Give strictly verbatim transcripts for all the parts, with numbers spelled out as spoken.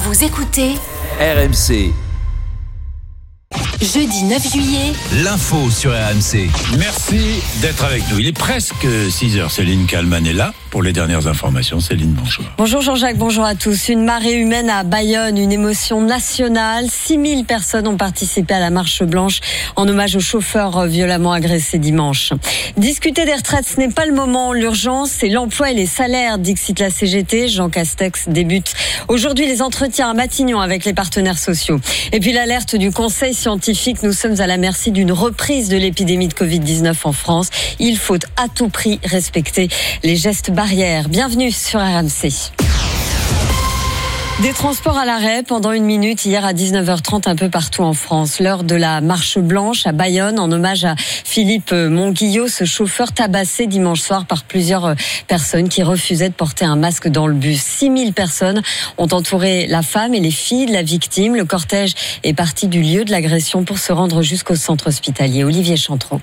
Vous écoutez R M C. Jeudi neuf juillet, L'info sur R M C. Merci d'être avec nous. Il est presque six heures. Céline Kallmann est là pour les dernières informations. Céline, bonjour. Bonjour Jean-Jacques, bonjour à tous. Une marée humaine à Bayonne, une émotion nationale. six mille personnes ont participé à la marche blanche en hommage aux chauffeurs violemment agressés dimanche. Discuter des retraites, ce n'est pas le moment. L'urgence, c'est l'emploi et les salaires, dixit la C G T. Jean Castex débute aujourd'hui les entretiens à Matignon avec les partenaires sociaux. Et puis l'alerte du Conseil scientifique. Nous sommes à la merci d'une reprise de l'épidémie de covid dix-neuf en France. Il faut à tout prix respecter les gestes barrières. Bienvenue sur R M C. Des transports à l'arrêt pendant une minute hier à dix-neuf heures trente un peu partout en France. L'heure de la marche blanche à Bayonne en hommage à Philippe Monguillot, ce chauffeur tabassé dimanche soir par plusieurs personnes qui refusaient de porter un masque dans le bus. six mille personnes ont entouré la femme et les filles de la victime. Le cortège est parti du lieu de l'agression pour se rendre jusqu'au centre hospitalier. Olivier Chantreau.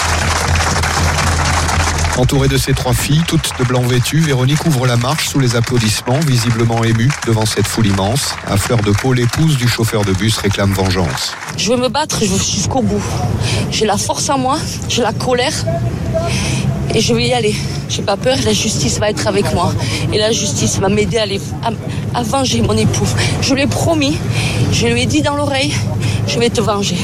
Entourée de ses trois filles, toutes de blanc vêtues, Véronique ouvre la marche sous les applaudissements, visiblement émue devant cette foule immense. À fleur de peau, l'épouse du chauffeur de bus réclame vengeance. Je veux me battre, je veux jusqu'au bout. J'ai la force en moi, j'ai la colère et je vais y aller. J'ai pas peur, la justice va être avec moi. Et la justice va m'aider à, les, à, à venger mon époux. Je lui ai promis, je lui ai dit dans l'oreille, je vais te venger.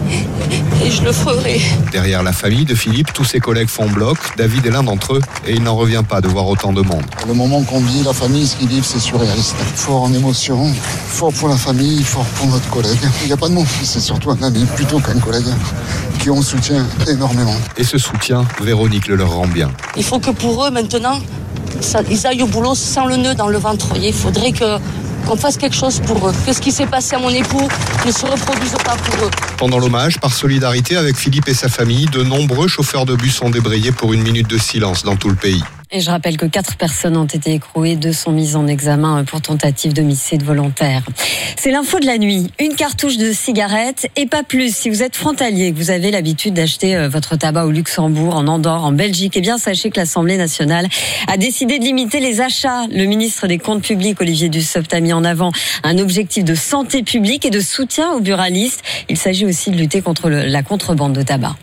Et je le ferai. Derrière la famille de Philippe, tous ses collègues font bloc. David est l'un d'entre eux et il n'en revient pas de voir autant de monde. Le moment qu'on vit, la famille, ce qu'ils vivent, c'est surréaliste. Fort en émotion, fort pour la famille, fort pour notre collègue. Il n'y a pas de mon fils, c'est surtout un ami plutôt qu'un collègue qui on soutient énormément. Et ce soutien, Véronique le leur rend bien. Il faut que pour eux, maintenant, ça, ils aillent au boulot sans le nœud dans le ventre. Il faudrait que qu'on fasse quelque chose pour eux, que ce qui s'est passé à mon époux ne se reproduise pas pour eux. Pendant l'hommage, par solidarité avec Philippe et sa famille, de nombreux chauffeurs de bus ont débrayé pour une minute de silence dans tout le pays. Et je rappelle que quatre personnes ont été écrouées, deux sont mises en examen pour tentative d'homicide volontaire. C'est l'info de la nuit. Une cartouche de cigarettes et pas plus. Si vous êtes frontalier et que vous avez l'habitude d'acheter votre tabac au Luxembourg, en Andorre, en Belgique, eh bien sachez que l'Assemblée nationale a décidé de limiter les achats. Le ministre des Comptes publics, Olivier Dussopt, a mis en avant un objectif de santé publique et de soutien aux buralistes. Il s'agit aussi de lutter contre le, la contrebande de tabac.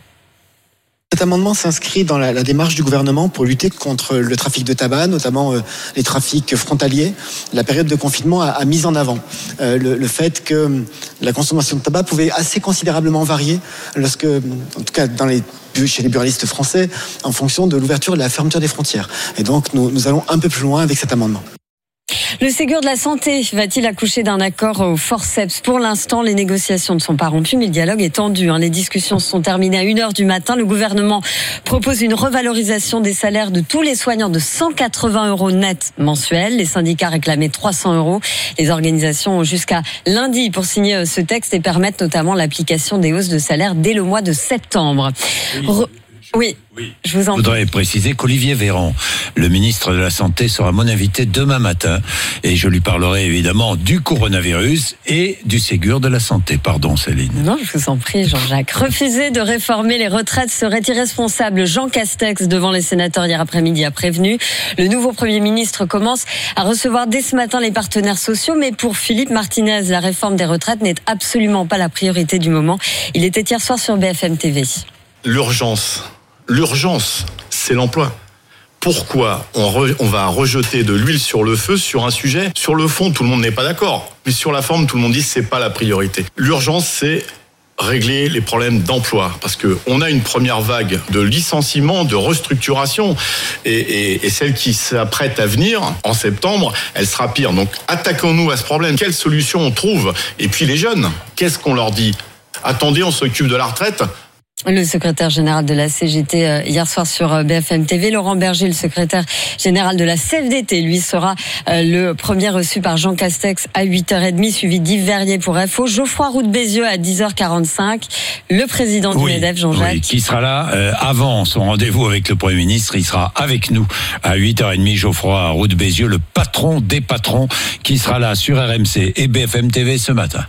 Cet amendement s'inscrit dans la, la démarche du gouvernement pour lutter contre le trafic de tabac, notamment euh, les trafics frontaliers. La période de confinement a, a mis en avant euh, le, le fait que la consommation de tabac pouvait assez considérablement varier lorsque, en tout cas dans les chez les buralistes français, en fonction de l'ouverture et de la fermeture des frontières. Et donc nous, nous allons un peu plus loin avec cet amendement. Le Ségur de la santé va-t-il accoucher d'un accord au forceps ? Pour l'instant, les négociations ne sont pas rompues, mais le dialogue est tendu. Les discussions se sont terminées à une heure du matin. Le gouvernement propose une revalorisation des salaires de tous les soignants de cent quatre-vingts euros net mensuels. Les syndicats réclamaient trois cents euros. Les organisations ont jusqu'à lundi pour signer ce texte et permettre notamment l'application des hausses de salaire dès le mois de septembre. Re- Oui, oui, je vous en prie. Je voudrais préciser qu'Olivier Véran, le ministre de la Santé, sera mon invité demain matin et je lui parlerai évidemment du coronavirus et du Ségur de la Santé. Pardon Céline. Non, je vous en prie Jean-Jacques. Refuser de réformer les retraites serait irresponsable. Jean Castex, devant les sénateurs hier après-midi, a prévenu. Le nouveau Premier ministre commence à recevoir dès ce matin les partenaires sociaux, mais pour Philippe Martinez, la réforme des retraites n'est absolument pas la priorité du moment. Il était hier soir sur B F M T V. L'urgence. L'urgence, c'est l'emploi. Pourquoi on, re, on va rejeter de l'huile sur le feu sur un sujet ? Sur le fond, tout le monde n'est pas d'accord. Mais sur la forme, tout le monde dit que ce n'est pas la priorité. L'urgence, c'est régler les problèmes d'emploi. Parce qu'on a une première vague de licenciements, de restructuration. Et, et, et celle qui s'apprête à venir, en septembre, elle sera pire. Donc attaquons-nous à ce problème. Quelle solution on trouve ? Et puis les jeunes, qu'est-ce qu'on leur dit ? Attendez, on s'occupe de la retraite ? Le secrétaire général de la C G T euh, hier soir sur euh, B F M T V, Laurent Berger, le secrétaire général de la C F D T, lui sera euh, le premier reçu par Jean Castex à huit heures trente, suivi d'Yves Verrier pour F O, Geoffroy Roux de Bézieux à dix heures quarante-cinq, le président du oui, MEDEF, Jean-Jacques. Oui, qui sera là euh, avant son rendez-vous avec le Premier ministre. Il sera avec nous à huit heures trente, Geoffroy Roux de Bézieux, le patron des patrons, qui sera là sur R M C et B F M T V ce matin.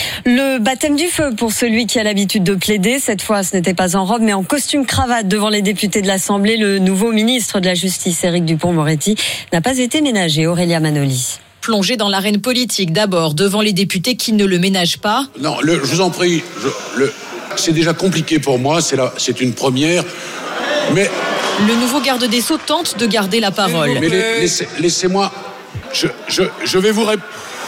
Le baptême du feu pour celui qui a l'habitude de plaider. Cette fois, ce n'était pas en robe, mais en costume cravate devant les députés de l'Assemblée. Le nouveau ministre de la Justice, Éric Dupond-Moretti, n'a pas été ménagé. Aurélia Manoli. plongé dans l'arène politique. D'abord, devant les députés qui ne le ménagent pas. Non, le, je vous en prie, je, le, c'est déjà compliqué pour moi, c'est, la, c'est une première, mais... Le nouveau garde des Sceaux tente de garder la parole. Mais laissez, laissez-moi, je, je, je vais vous répondre.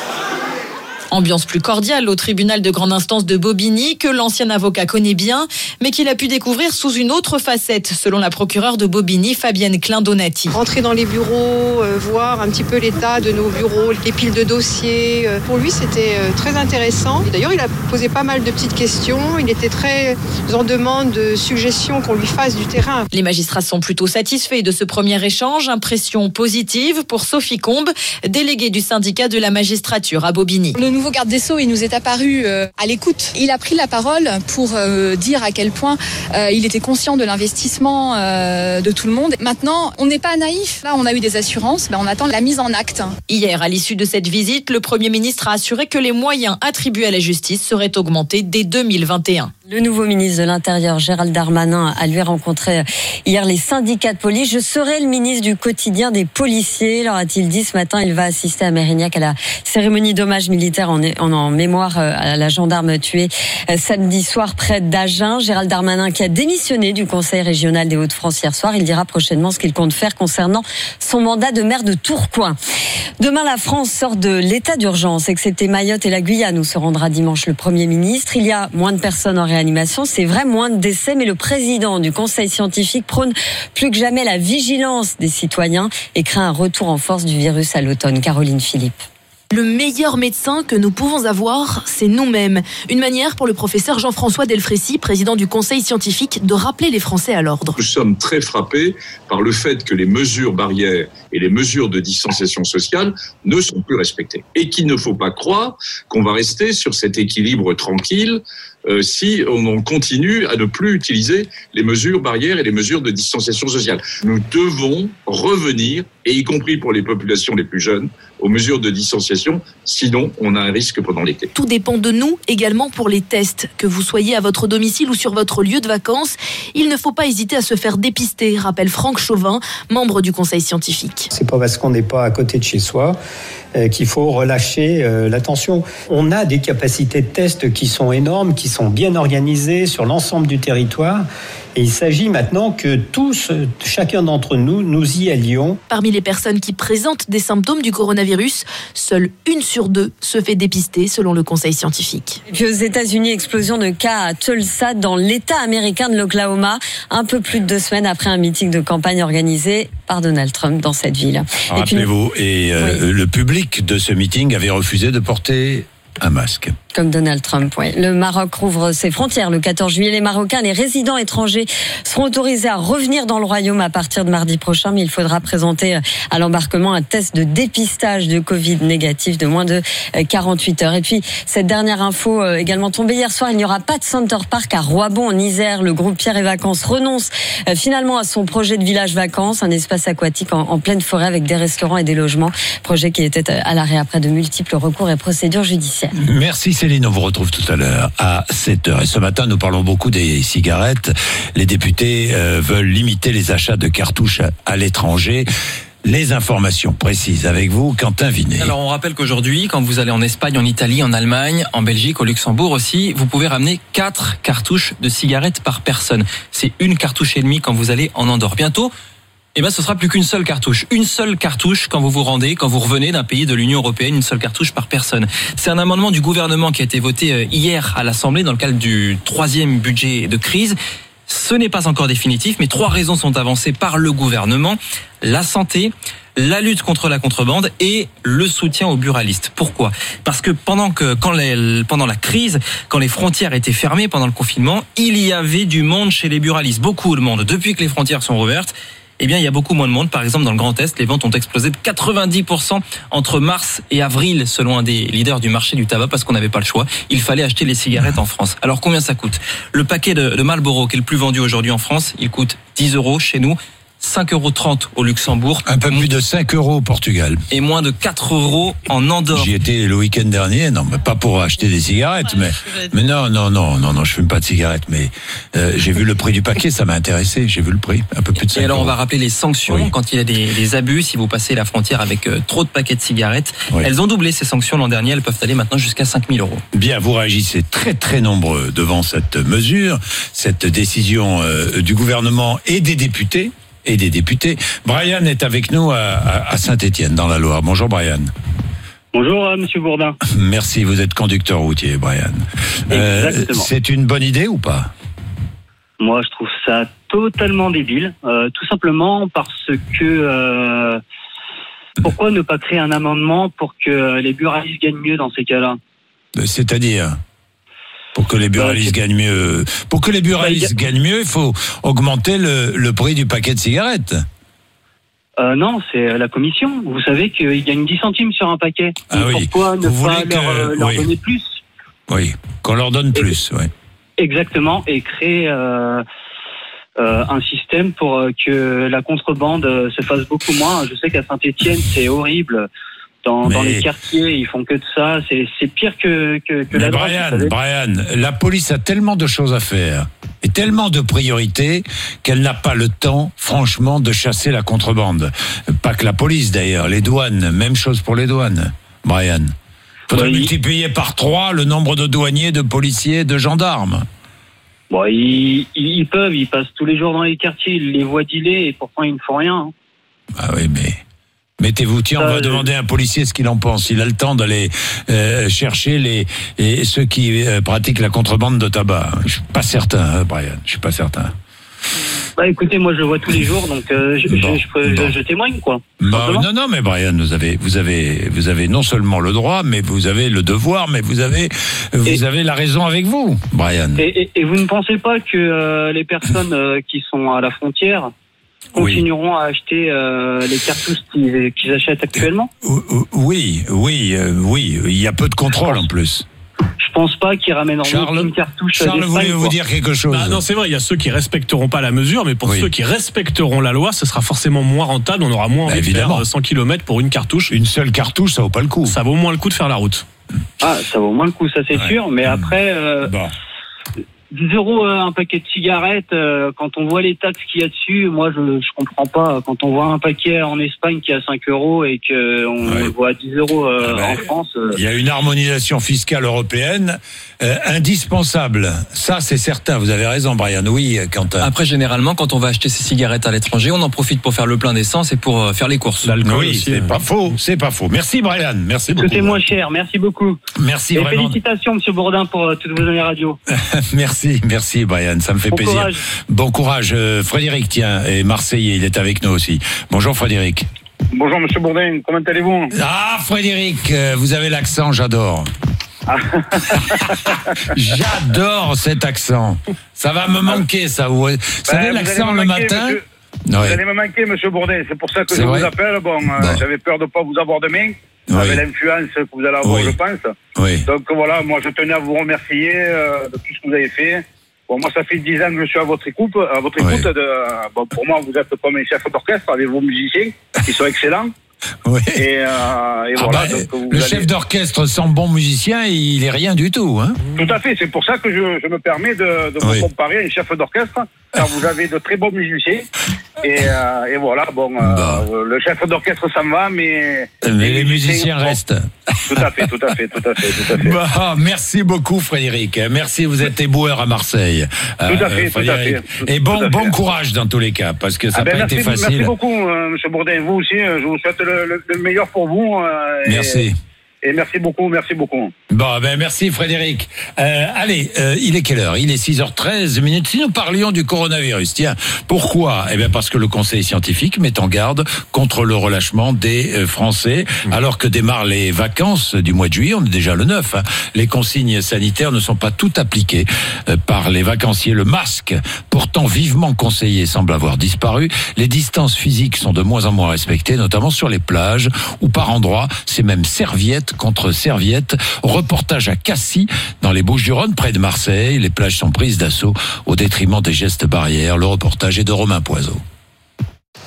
Ambiance plus cordiale au tribunal de grande instance de Bobigny que l'ancien avocat connaît bien, mais qu'il a pu découvrir sous une autre facette, selon la procureure de Bobigny, Fabienne Klein-Donati. Rentrer dans les bureaux, euh, voir un petit peu l'état de nos bureaux, les piles de dossiers. Euh, pour lui, c'était euh, très intéressant. Et d'ailleurs, il a posé pas mal de petites questions. Il était très en demande de suggestions qu'on lui fasse du terrain. Les magistrats sont plutôt satisfaits de ce premier échange. Impression positive pour Sophie Combe, déléguée du syndicat de la magistrature à Bobigny. Le nouveau garde des Sceaux, il nous est apparu euh, à l'écoute. Il a pris la parole pour euh, dire à quel point euh, il était conscient de l'investissement euh, de tout le monde. Maintenant, on n'est pas naïf. Là, on a eu des assurances, ben, on attend la mise en acte. Hier, à l'issue de cette visite, le Premier ministre a assuré que les moyens attribués à la justice seraient augmentés dès deux mille vingt et un. Le nouveau ministre de l'Intérieur, Gérald Darmanin, a lui rencontré hier les syndicats de police. Je serai le ministre du quotidien des policiers, leur a-t-il dit ce matin. Il va assister à Mérignac à la cérémonie d'hommage militaire en, en, en mémoire à la gendarme tuée samedi soir près d'Agen. Gérald Darmanin qui a démissionné du Conseil régional des Hauts-de-France hier soir. Il dira prochainement ce qu'il compte faire concernant son mandat de maire de Tourcoing. Demain, la France sort de l'état d'urgence, excepté Mayotte et la Guyane où se rendra dimanche le Premier ministre. Il y a moins de personnes en réanimation, c'est vrai, moins de décès, mais le président du Conseil scientifique prône plus que jamais la vigilance des citoyens et craint un retour en force du virus à l'automne. Caroline Philippe. Le meilleur médecin que nous pouvons avoir, c'est nous-mêmes. Une manière pour le professeur Jean-François Delfrécy, président du Conseil scientifique, de rappeler les Français à l'ordre. Nous sommes très frappés par le fait que les mesures barrières et les mesures de distanciation sociale ne sont plus respectées. Et qu'il ne faut pas croire qu'on va rester sur cet équilibre tranquille euh, si on continue à ne plus utiliser les mesures barrières et les mesures de distanciation sociale. Nous devons revenir, et y compris pour les populations les plus jeunes, aux mesures de distanciation, sinon on a un risque pendant l'été. Tout dépend de nous également pour les tests. Que vous soyez à votre domicile ou sur votre lieu de vacances, il ne faut pas hésiter à se faire dépister, rappelle Franck Chauvin, membre du Conseil scientifique. C'est pas parce qu'on n'est pas à côté de chez soi euh, qu'il faut relâcher euh, l'attention. On a des capacités de test qui sont énormes, qui sont bien organisées sur l'ensemble du territoire. Et il s'agit maintenant que tous, chacun d'entre nous, nous y allions. Parmi les personnes qui présentent des symptômes du coronavirus, seule une sur deux se fait dépister selon le Conseil scientifique. Et puis aux États-Unis, explosion de cas à Tulsa dans l'État américain de l'Oklahoma, un peu plus de deux semaines après un meeting de campagne organisé par Donald Trump dans cette ville. Rappelez-vous, et, euh, oui. le public de ce meeting avait refusé de porter un masque. Comme Donald Trump, oui. Le Maroc rouvre ses frontières le quatorze juillet. Les Marocains, les résidents étrangers seront autorisés à revenir dans le royaume à partir de mardi prochain, mais il faudra présenter à l'embarquement un test de dépistage de Covid négatif de moins de quarante-huit heures. Et puis, cette dernière info également tombée hier soir, il n'y aura pas de Center Park à Roibon en Isère. Le groupe Pierre et Vacances renonce finalement à son projet de village vacances, un espace aquatique en, en pleine forêt avec des restaurants et des logements. Projet qui était à l'arrêt après de multiples recours et procédures judiciaires. Merci Céline, on vous retrouve tout à l'heure à sept heures. Et ce matin, nous parlons beaucoup des cigarettes. Les députés euh, veulent limiter les achats de cartouches à, à l'étranger. Les informations précises avec vous, Quentin Vinet. Alors on rappelle qu'aujourd'hui, quand vous allez en Espagne, en Italie, en Allemagne, en Belgique, au Luxembourg aussi, vous pouvez ramener quatre cartouches de cigarettes par personne. C'est une cartouche et demie quand vous allez en Andorre. Bientôt, eh ben, ce sera plus qu'une seule cartouche. Une seule cartouche quand vous vous rendez, quand vous revenez d'un pays de l'Union européenne, une seule cartouche par personne. C'est un amendement du gouvernement qui a été voté hier à l'Assemblée dans le cadre du troisième budget de crise. Ce n'est pas encore définitif, mais trois raisons sont avancées par le gouvernement. La santé, la lutte contre la contrebande et le soutien aux buralistes. Pourquoi ? Parce que pendant que, quand les, pendant la crise, quand les frontières étaient fermées pendant le confinement, il y avait du monde chez les buralistes. Beaucoup de monde. Depuis que les frontières sont rouvertes, eh bien, il y a beaucoup moins de monde. Par exemple, dans le Grand Est, les ventes ont explosé de quatre-vingt-dix pour cent entre mars et avril, selon un des leaders du marché du tabac, parce qu'on n'avait pas le choix. Il fallait acheter les cigarettes en France. Alors, combien ça coûte ? Le paquet de, de Marlboro, qui est le plus vendu aujourd'hui en France, il coûte dix euros. Chez nous, cinq euros trente au Luxembourg. Un peu plus de cinq euros au Portugal. Et moins de quatre euros en Andorre. J'y étais le week-end dernier, non, mais pas pour acheter des cigarettes, mais, mais non, non, non, non, non, je fume pas de cigarettes, mais euh, j'ai vu le prix du paquet, ça m'a intéressé, j'ai vu le prix, un peu plus de cinq euros. Et alors on va rappeler les sanctions oui. quand il y a des, des abus, si vous passez la frontière avec euh, trop de paquets de cigarettes. Oui. Elles ont doublé ces sanctions l'an dernier, elles peuvent aller maintenant jusqu'à cinq mille euros. Bien, vous réagissez très très nombreux devant cette mesure, cette décision euh, du gouvernement et des députés. Et des députés. Brian est avec nous à, à, à Saint-Étienne, dans la Loire. Bonjour Brian. Bonjour euh, Monsieur Bourdin. Merci, vous êtes conducteur routier, Brian. Euh, c'est une bonne idée ou pas? Moi, je trouve ça totalement débile. Euh, tout simplement parce que... Euh, pourquoi ne pas créer un amendement pour que les buralistes gagnent mieux dans ces cas-là? C'est-à-dire Pour que les buralistes gagnent mieux, pour que les buralistes gagnent mieux, il faut augmenter le, le prix du paquet de cigarettes. Euh, non, c'est la commission. Vous savez qu'ils gagnent dix centimes sur un paquet. Ah oui. Pourquoi ne Vous pas que, leur, leur oui. donner plus? Oui, qu'on leur donne et, plus, oui. Exactement, et créer euh, euh, un système pour que la contrebande se fasse beaucoup moins. Je sais qu'à Saint-Étienne, c'est horrible. Dans, mais... dans les quartiers, ils font que de ça. C'est, c'est pire que, que, que la drogue. Brian, Brian, la police a tellement de choses à faire et tellement de priorités qu'elle n'a pas le temps, franchement, de chasser la contrebande. Pas que la police, d'ailleurs. Les douanes, même chose pour les douanes. Brian. Faudrait oui. multiplier par trois le nombre de douaniers, de policiers, de gendarmes. Bon, ils, ils peuvent, ils passent tous les jours dans les quartiers, ils les voient dealer et pourtant ils ne font rien. Ah oui, mais... Mettez-vous, tiens, on va euh, demander à un policier ce qu'il en pense. Il a le temps d'aller euh, chercher les, les ceux qui euh, pratiquent la contrebande de tabac. Je suis pas certain, hein, Brian. Je suis pas certain. Bah écoutez, moi je le vois tous les jours, donc euh, je, bon, je, je, bon. je, je témoigne quoi. Bah, non, non, mais Brian, vous avez, vous avez, vous avez non seulement le droit, mais vous avez le devoir, mais vous avez, vous et, avez la raison avec vous, Brian. Et, et, et vous ne pensez pas que euh, les personnes euh, qui sont à la frontière continueront oui. à acheter euh, les cartouches qu'ils, qu'ils achètent actuellement? Oui, oui, euh, oui. Il y a peu de contrôle en plus. Je pense pas qu'ils ramèneront Charles, une cartouche. Charles, voulez-vous dire quelque chose? Bah non, c'est vrai, il y a ceux qui respecteront pas la mesure, mais pour oui. ceux qui respecteront la loi, ce sera forcément moins rentable. On aura moins bah, envie évidemment. de faire cent kilomètres pour une cartouche. Une seule cartouche, ça vaut pas le coup. Ça vaut moins le coup de faire la route. Ah, ça vaut moins le coup, ça c'est ouais. sûr. Mais après, euh, bon. dix euros un paquet de cigarettes, euh, quand on voit les taxes qu'il y a dessus, moi je je comprends pas. Quand on voit un paquet en Espagne qui est à cinq euros et qu'on ouais. le voit à dix euros euh, ah ben, en France... Euh... Il y a une harmonisation fiscale européenne euh, indispensable. Ça c'est certain, vous avez raison Brian, oui Quentin. Après généralement quand on va acheter ses cigarettes à l'étranger, on en profite pour faire le plein d'essence et pour euh, faire les courses. L'alcool oui, aussi, c'est hein. pas faux, c'est pas faux. Merci Brian, merci beaucoup. C'était moins cher, merci beaucoup. Merci et vraiment. Félicitations Monsieur Bourdin pour euh, toutes vos années radio. Merci. Merci, merci Brian, ça me fait bon plaisir. Courage. Bon courage. Euh, Frédéric, tiens, est Marseillais, il est avec nous aussi. Bonjour Frédéric. Bonjour Monsieur Bourdin, comment allez-vous? Ah Frédéric, euh, vous avez l'accent, j'adore. Ah. J'adore cet accent. Ça va me manquer, ça. Vous, ben, savez, l'accent le manquer, matin monsieur, Vous ouais. allez me manquer, Monsieur Bourdin, c'est pour ça que c'est je vrai. vous appelle. Bon, bon. Euh, j'avais peur de ne pas vous avoir demain. Oui. Avec l'influence que vous allez avoir, oui. je pense. Oui. Donc voilà, moi je tenais à vous remercier euh, de tout ce que vous avez fait. Bon, moi ça fait dix ans que je suis à votre écoute. À votre écoute. Oui. De, bon, pour moi, vous êtes comme un chef d'orchestre avec vos musiciens qui sont excellents. Oui. Et, euh, et ah voilà. Bah, donc, le allez... chef d'orchestre sans bon musicien, il est rien du tout. Hein. Tout à fait. C'est pour ça que je, je me permets de, de oui. vous comparer à un chef d'orchestre, car vous avez de très bons musiciens. Et, euh, et voilà, bon, bah. euh, le chef d'orchestre s'en va, mais... Mais les, les musiciens bon, restent. Tout à fait, tout à fait, tout à fait, tout à fait. Bah, merci beaucoup Frédéric. Merci, vous êtes éboueur à Marseille. Tout à fait, euh, tout à fait. Tout, et bon, tout à bon fait. courage dans tous les cas, parce que ça n'a ah ben, pas été facile. Merci beaucoup, euh, Monsieur Bourdin. Vous aussi, je vous souhaite le, le, le meilleur pour vous. Euh, merci. Et, Et merci beaucoup, merci beaucoup. Bon, ben merci Frédéric. Euh, allez, euh, il est quelle heure? Il est six heures treize minutes. Si nous parlions du coronavirus, tiens, pourquoi? Eh bien parce que le Conseil scientifique met en garde contre le relâchement des euh, Français, mmh. alors que démarrent les vacances du mois de juillet. On est déjà le neuf. Hein. Les consignes sanitaires ne sont pas toutes appliquées euh, par les vacanciers. Le masque, pourtant vivement conseillé, semble avoir disparu. Les distances physiques sont de moins en moins respectées, notamment sur les plages, où par endroits, c'est même serviette contre serviette. Reportage à Cassis, dans les Bouches-du-Rhône, près de Marseille. Les plages sont prises d'assaut au détriment des gestes barrières. Le reportage est de Romain Poiseau.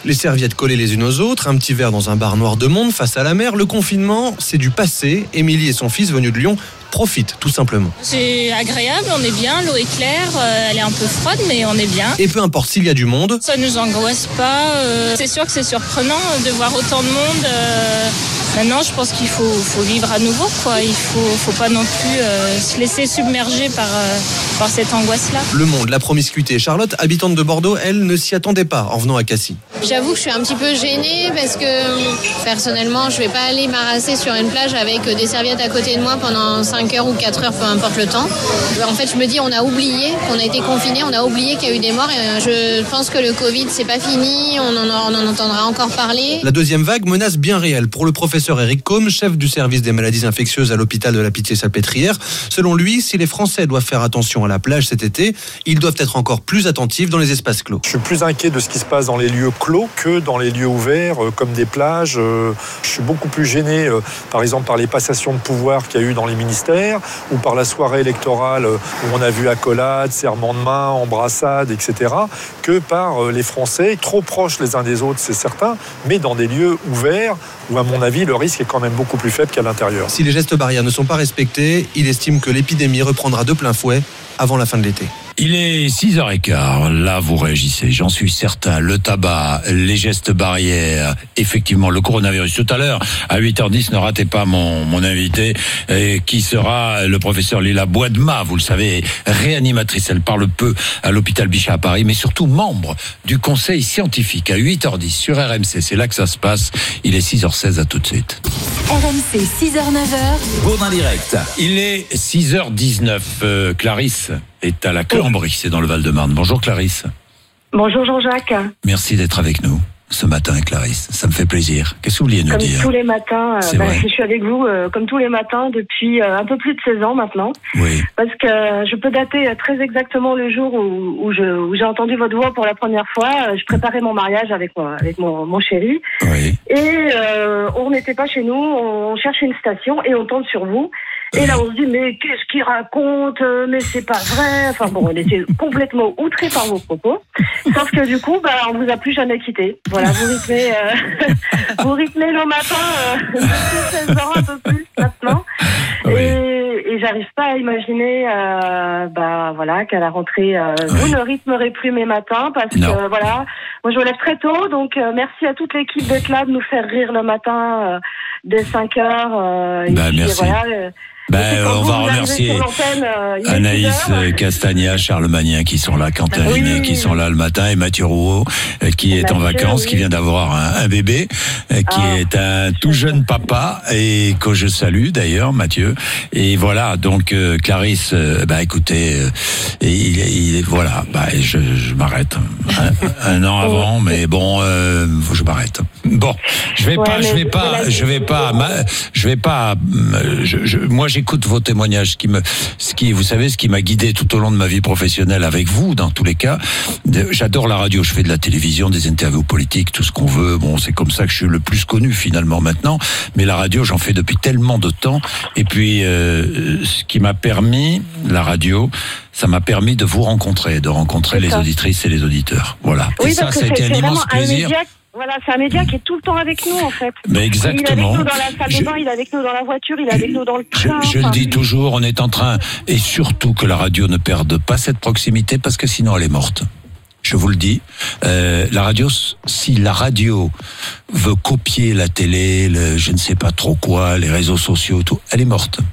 Les serviettes collées les unes aux autres, un petit verre dans un bar noir de monde face à la mer. Le confinement, c'est du passé. Émilie et son fils venus de Lyon profitent tout simplement. C'est agréable, on est bien, l'eau est claire, euh, elle est un peu froide mais on est bien. Et peu importe s'il y a du monde, ça nous angoisse pas, euh, c'est sûr que c'est surprenant de voir autant de monde. Euh, maintenant je pense qu'il faut, faut vivre à nouveau, quoi. Il faut, faut pas non plus euh, se laisser submerger par, euh, par cette angoisse-là. Le monde, la promiscuité. Charlotte, habitante de Bordeaux, elle ne s'y attendait pas en venant à Cassis. J'avoue que je suis un petit peu gênée parce que personnellement je vais pas aller m'arrasser sur une plage avec des serviettes à côté de moi pendant cinq heures ou quatre heures, peu importe le temps. En fait je me dis on a oublié qu'on a été confinés, on a oublié qu'il y a eu des morts et je pense que le Covid c'est pas fini, on en, on en entendra encore parler. La deuxième vague, menace bien réelle pour le professeur Eric Combe, chef du service des maladies infectieuses à l'hôpital de la Pitié-Salpêtrière. Selon lui, si les Français doivent faire attention à la plage cet été, ils doivent être encore plus attentifs dans les espaces clos. Je suis plus inquiet de ce qui se passe dans les lieux clos que dans les lieux ouverts, euh, comme des plages. Euh, je suis beaucoup plus gêné, euh, par exemple, par les passations de pouvoir qu'il y a eu dans les ministères, ou par la soirée électorale euh, où on a vu accolades, serments de main, embrassades, et cetera, que par euh, les Français, trop proches les uns des autres, c'est certain, mais dans des lieux ouverts, où à mon avis, le risque est quand même beaucoup plus faible qu'à l'intérieur. Si les gestes barrières ne sont pas respectés, il estime que l'épidémie reprendra de plein fouet avant la fin de l'été. Il est six heures quinze, là vous réagissez, j'en suis certain, le tabac, les gestes barrières, effectivement le coronavirus. Tout à l'heure, à huit heures dix, ne ratez pas mon, mon invité, euh, qui sera le professeur Lila Boadma, vous le savez, réanimatrice, elle parle peu à l'hôpital Bichat à Paris, mais surtout membre du conseil scientifique à huit heures dix sur R M C, c'est là que ça se passe, il est six heures seize, à tout de suite. R M C, six heures neuf heures. Bourdin direct. Il est six heures dix-neuf, euh, Clarisse est à la Cambrie, c'est dans le Val-de-Marne. Bonjour Clarisse. Bonjour Jean-Jacques. Merci d'être avec nous ce matin, Clarisse. Ça me fait plaisir. Qu'est-ce que vous vouliez nous comme dire? Comme tous les matins, euh, bah, je suis avec vous euh, comme tous les matins depuis euh, un peu plus de seize ans maintenant. Oui. Parce que euh, je peux dater très exactement le jour où, où, je, où j'ai entendu votre voix pour la première fois. Euh, je préparais mon mariage avec, moi, avec mon, mon chéri. Oui. Et euh, on n'était pas chez nous, on cherchait une station et on tombe sur vous. Et là, on se dit, mais qu'est-ce qu'il raconte? Mais c'est pas vrai. Enfin bon, on était complètement outrés par vos propos. Sauf que du coup, bah, on vous a plus jamais quitté. Voilà, vous rythmez, euh, vous rythmez nos matins euh, depuis seize ans, un peu plus maintenant. Oui. Et, et j'arrive pas à imaginer, euh, bah voilà, qu'à la rentrée, euh, oui. vous ne rythmerez plus mes matins parce non. que voilà, moi je me lève très tôt, donc euh, merci à toute l'équipe d'être là, de nous faire rire le matin euh, dès cinq heures. Euh, bah, et puis, merci. Voilà, euh, Ben, on va remercier euh, Anaïs Castagna, Charles Magnin qui sont là, Quentin oui, Rinet qui sont là le matin et Mathieu Rouault euh, qui est Mathieu, en vacances, oui. qui vient d'avoir un, un bébé, euh, qui ah, est un tout jeune papa et que je salue d'ailleurs, Mathieu. Et voilà, donc euh, Clarisse, euh, bah écoutez, euh, il, il, voilà, bah je, je m'arrête un, un an avant, mais bon, euh, je m'arrête. Bon, je vais ouais, pas, je vais pas, je vais pas, je vais pas, je, je, moi j'écoute vos témoignages, ce qui me, ce qui, vous savez, ce qui m'a guidé tout au long de ma vie professionnelle avec vous, dans tous les cas. J'adore la radio, je fais de la télévision, des interviews politiques, tout ce qu'on veut. Bon, c'est comme ça que je suis le plus connu finalement maintenant. Mais la radio, j'en fais depuis tellement de temps. Et puis, euh, ce qui m'a permis, la radio, ça m'a permis de vous rencontrer, de rencontrer les auditrices et les auditeurs. Voilà. Oui, et ça, ça a été un immense plaisir. Voilà, c'est un média qui est tout le temps avec nous, en fait. Mais exactement. Il est avec nous dans la salle de bain, il est avec nous dans la voiture, il est avec nous dans le train. Je, je enfin... le dis toujours, on est en train, et surtout que la radio ne perde pas cette proximité, parce que sinon elle est morte. Je vous le dis, euh, la radio, si la radio veut copier la télé, le, je ne sais pas trop quoi, les réseaux sociaux, tout, elle est morte.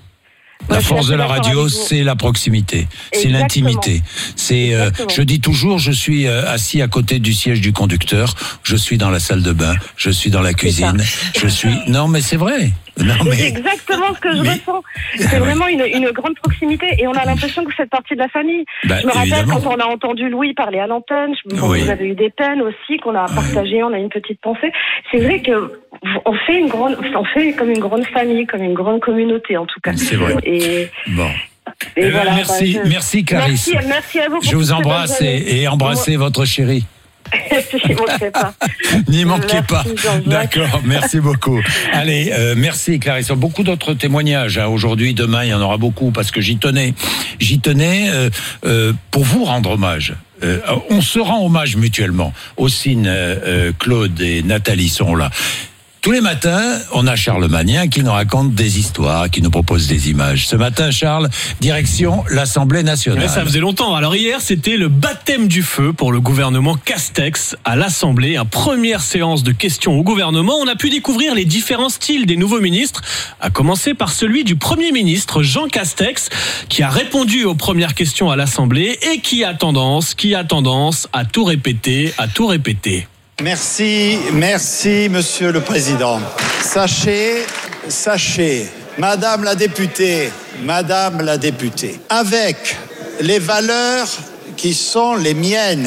La force de la radio, c'est la proximité, c'est l'intimité. C'est, euh, je dis toujours, je suis euh, assis à côté du siège du conducteur, je suis dans la salle de bain, je suis dans la cuisine, je suis. Non, mais c'est vrai. Non, mais... C'est exactement ce que je mais... ressens. C'est ah, vraiment ouais. une, une grande proximité et on a l'impression que vous faites partie de la famille. Bah, je me rappelle évidemment. Quand on a entendu Louis parler à l'antenne, bon, oui. vous avez eu des peines aussi qu'on a partagées, on a une petite pensée. C'est vrai que on fait une grande, on fait comme une grande famille, comme une grande communauté en tout cas. C'est vrai. Et... Bon. Et eh voilà, ben merci, bah, je... merci Clarisse. Merci, merci à vous. Je vous embrasse et, et embrassez ouais. votre chérie. N'y manquerai pas. N'y manquez Merci, pas. Jean-Jacques. D'accord, merci beaucoup. Allez, euh, merci Clarisse. Beaucoup d'autres témoignages hein, aujourd'hui, demain, il y en aura beaucoup parce que j'y tenais. J'y tenais euh, euh, pour vous rendre hommage. Euh, on se rend hommage mutuellement. Ossine, euh, euh, Claude et Nathalie sont là. Tous les matins, on a Charles Magnien qui nous raconte des histoires, qui nous propose des images. Ce matin, Charles, direction l'Assemblée nationale. Ouais, ça faisait longtemps. Alors hier, c'était le baptême du feu pour le gouvernement Castex à l'Assemblée. Une première séance de questions au gouvernement. On a pu découvrir les différents styles des nouveaux ministres, à commencer par celui du Premier ministre Jean Castex, qui a répondu aux premières questions à l'Assemblée et qui a tendance, qui a tendance à tout répéter, à tout répéter. Merci, merci, Monsieur le Président. Sachez, sachez, Madame la députée, Madame la députée, avec les valeurs qui sont les miennes,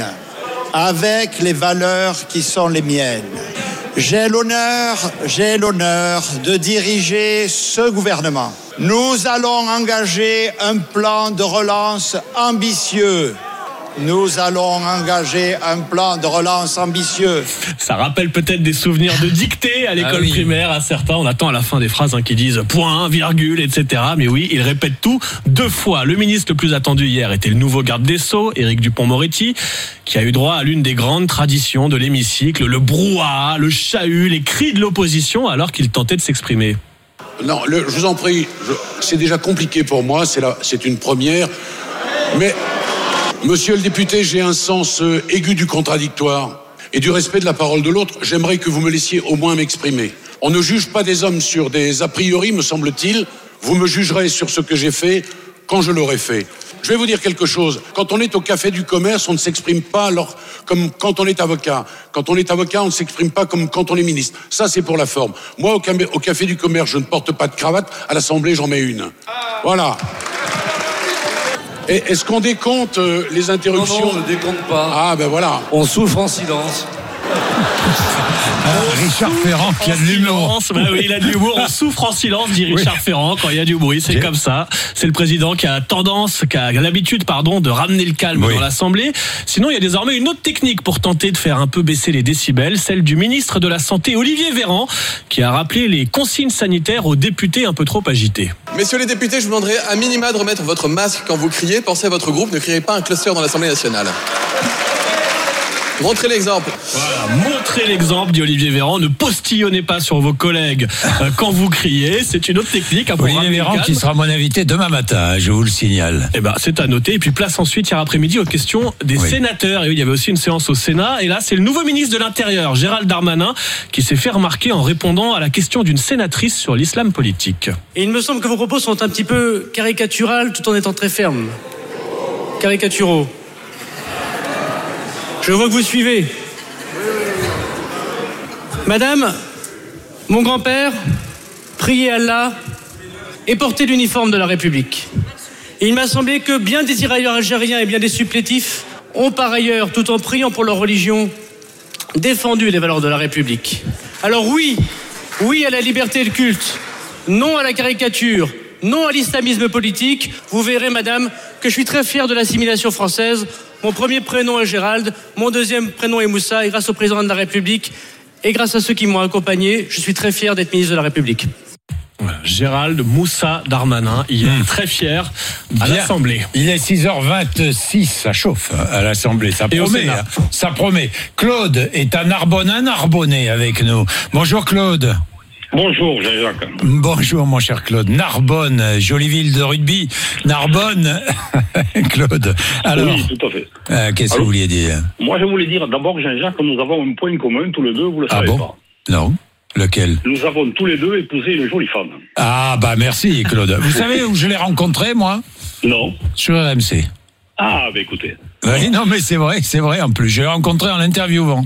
avec les valeurs qui sont les miennes, j'ai l'honneur, j'ai l'honneur de diriger ce gouvernement. Nous allons engager un plan de relance ambitieux. Nous allons engager un plan de relance ambitieux. Ça rappelle peut-être des souvenirs de dictée à l'école ah oui. primaire à certains. On attend à la fin des phrases hein, qui disent point, virgule, et cetera. Mais oui, il répète tout deux fois. Le ministre le plus attendu hier était le nouveau garde des Sceaux, Éric Dupond-Moretti, qui a eu droit à l'une des grandes traditions de l'hémicycle, le brouhaha, le chahut, les cris de l'opposition alors qu'il tentait de s'exprimer. Non, le, je vous en prie, je, c'est déjà compliqué pour moi, c'est, la, c'est une première. Mais... Monsieur le député, j'ai un sens euh, aigu du contradictoire et du respect de la parole de l'autre. J'aimerais que vous me laissiez au moins m'exprimer. On ne juge pas des hommes sur des a priori, me semble-t-il. Vous me jugerez sur ce que j'ai fait quand je l'aurai fait. Je vais vous dire quelque chose. Quand on est au café du commerce, on ne s'exprime pas alors, comme quand on est avocat. Quand on est avocat, on ne s'exprime pas comme quand on est ministre. Ça, c'est pour la forme. Moi, au, cam- au café du commerce, je ne porte pas de cravate. À l'Assemblée, j'en mets une. Voilà. Et est-ce qu'on décompte euh, les interruptions ? Non, non, on ne décompte pas. Ah, ben voilà. On souffre en silence. Ah, Richard Ferrand qui a de l'humour. Bah oui, il a de l'humour. On souffre en silence, dit Richard oui. Ferrand, quand il y a du bruit. C'est okay. Comme ça. C'est le président qui a tendance, qui a l'habitude, pardon, de ramener le calme oui. dans l'Assemblée. Sinon, il y a désormais une autre technique pour tenter de faire un peu baisser les décibels, celle du ministre de la Santé, Olivier Véran, qui a rappelé les consignes sanitaires aux députés un peu trop agités. Messieurs les députés, je vous demanderai à minima de remettre votre masque quand vous criez. Pensez à votre groupe, ne criez pas un cluster dans l'Assemblée nationale. Montrez l'exemple. Voilà, montrez l'exemple, dit Olivier Véran. Ne postillonnez pas sur vos collègues euh, quand vous criez. C'est une autre technique. Hein, pour Olivier Véran qui sera mon invité demain matin, je vous le signale. Eh ben, c'est à noter. Et puis place ensuite hier après-midi aux questions des oui. sénateurs. Et oui, il y avait aussi une séance au Sénat. Et là, c'est le nouveau ministre de l'Intérieur, Gérald Darmanin, qui s'est fait remarquer en répondant à la question d'une sénatrice sur l'islam politique. Et il me semble que vos propos sont un petit peu caricaturales tout en étant très fermes. Caricaturaux. Je vois que vous suivez. Madame, mon grand-père priait Allah et portait l'uniforme de la République. Et il m'a semblé que bien des tirailleurs algériens et bien des supplétifs ont par ailleurs, tout en priant pour leur religion, défendu les valeurs de la République. Alors oui, oui à la liberté de culte, non à la caricature, non à l'islamisme politique. Vous verrez, madame, que je suis très fier de l'assimilation française. Mon premier prénom est Gérald, mon deuxième prénom est Moussa, et grâce au président de la République et grâce à ceux qui m'ont accompagné, je suis très fier d'être ministre de la République. Voilà, Gérald Moussa Darmanin, il est mmh. très fier à Bien. l'Assemblée. Il est six heures vingt-six, ça chauffe à l'Assemblée, ça et promet, hein, ça promet. Claude est à Narbonne, un Narbonnais avec nous. Bonjour Claude. Bonjour Jean-Jacques. Bonjour mon cher Claude. Narbonne, jolie ville de rugby. Narbonne, Claude. Alors, oui, tout à fait. Euh, qu'est-ce Alors, que vous vouliez dire ? Moi je voulais dire d'abord Jean-Jacques que nous avons un point commun tous les deux, vous le ah savez bon pas. Non. Lequel ? Nous avons tous les deux épousé une jolie femme. Ah bah merci Claude. Vous savez où je l'ai rencontré moi ? Non. Sur R M C. Ah bah écoutez. Oui, non mais c'est vrai, c'est vrai en plus. Je l'ai rencontré en l'interviewant.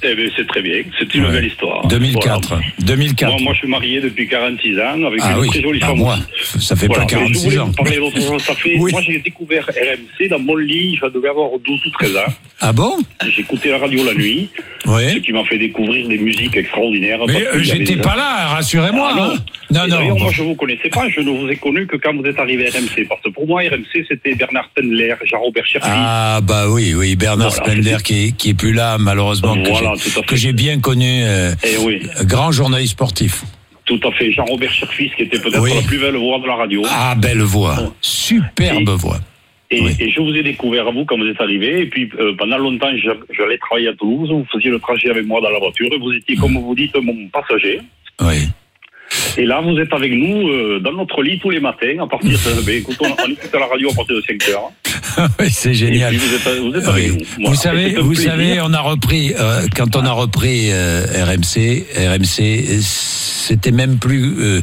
Eh bien, c'est très bien. C'est une ouais. belle histoire. deux mille quatre. Voilà. deux mille quatre. Moi, moi, je suis marié depuis quarante-six ans avec ah une oui. très jolie bah femme. Moi, ça fait voilà. pas quarante-six ans. Parler ça fait... oui. Moi, j'ai découvert R M C dans mon lit. Je devais avoir douze ou treize ans. Ah bon? J'écoutais la radio la nuit. Oui. Ce qui m'a fait découvrir des musiques extraordinaires. Mais euh, j'étais pas là, rassurez-moi. Ah, non, hein. non. non d'ailleurs, moi, je vous connaissais pas. Je ne vous ai connu que quand vous êtes arrivé à R M C. Parce que pour moi, R M C, c'était Bernard Spendler, Jean-Robert Cherfi. Ah, bah oui, oui. Bernard voilà, Spendler qui est, qui est plus là, malheureusement. Voilà, que, j'ai, que j'ai bien connu. Euh, Eh oui. Grand journaliste sportif. Tout à fait. Jean-Robert Cherfi, qui était peut-être oui. la plus belle voix de la radio. Ah, belle voix. Oh. Superbe et, voix. Et, oui. et je vous ai découvert à vous quand vous êtes arrivé. Et puis, euh, pendant longtemps, j'allais travailler à Toulouse. Vous faisiez le trajet avec moi dans la voiture. Et vous étiez, comme vous dites, mon passager. Oui. Et là, vous êtes avec nous euh, dans notre lit tous les matins. À partir de, ben, écoute, on, on écoute à la radio à partir de cinq heures. Oui, c'est génial. Et puis vous êtes, vous êtes avec oui. nous. Voilà. Vous savez, vous savez, on a repris euh, quand on a repris euh, R M C. R M C, c'était même plus euh,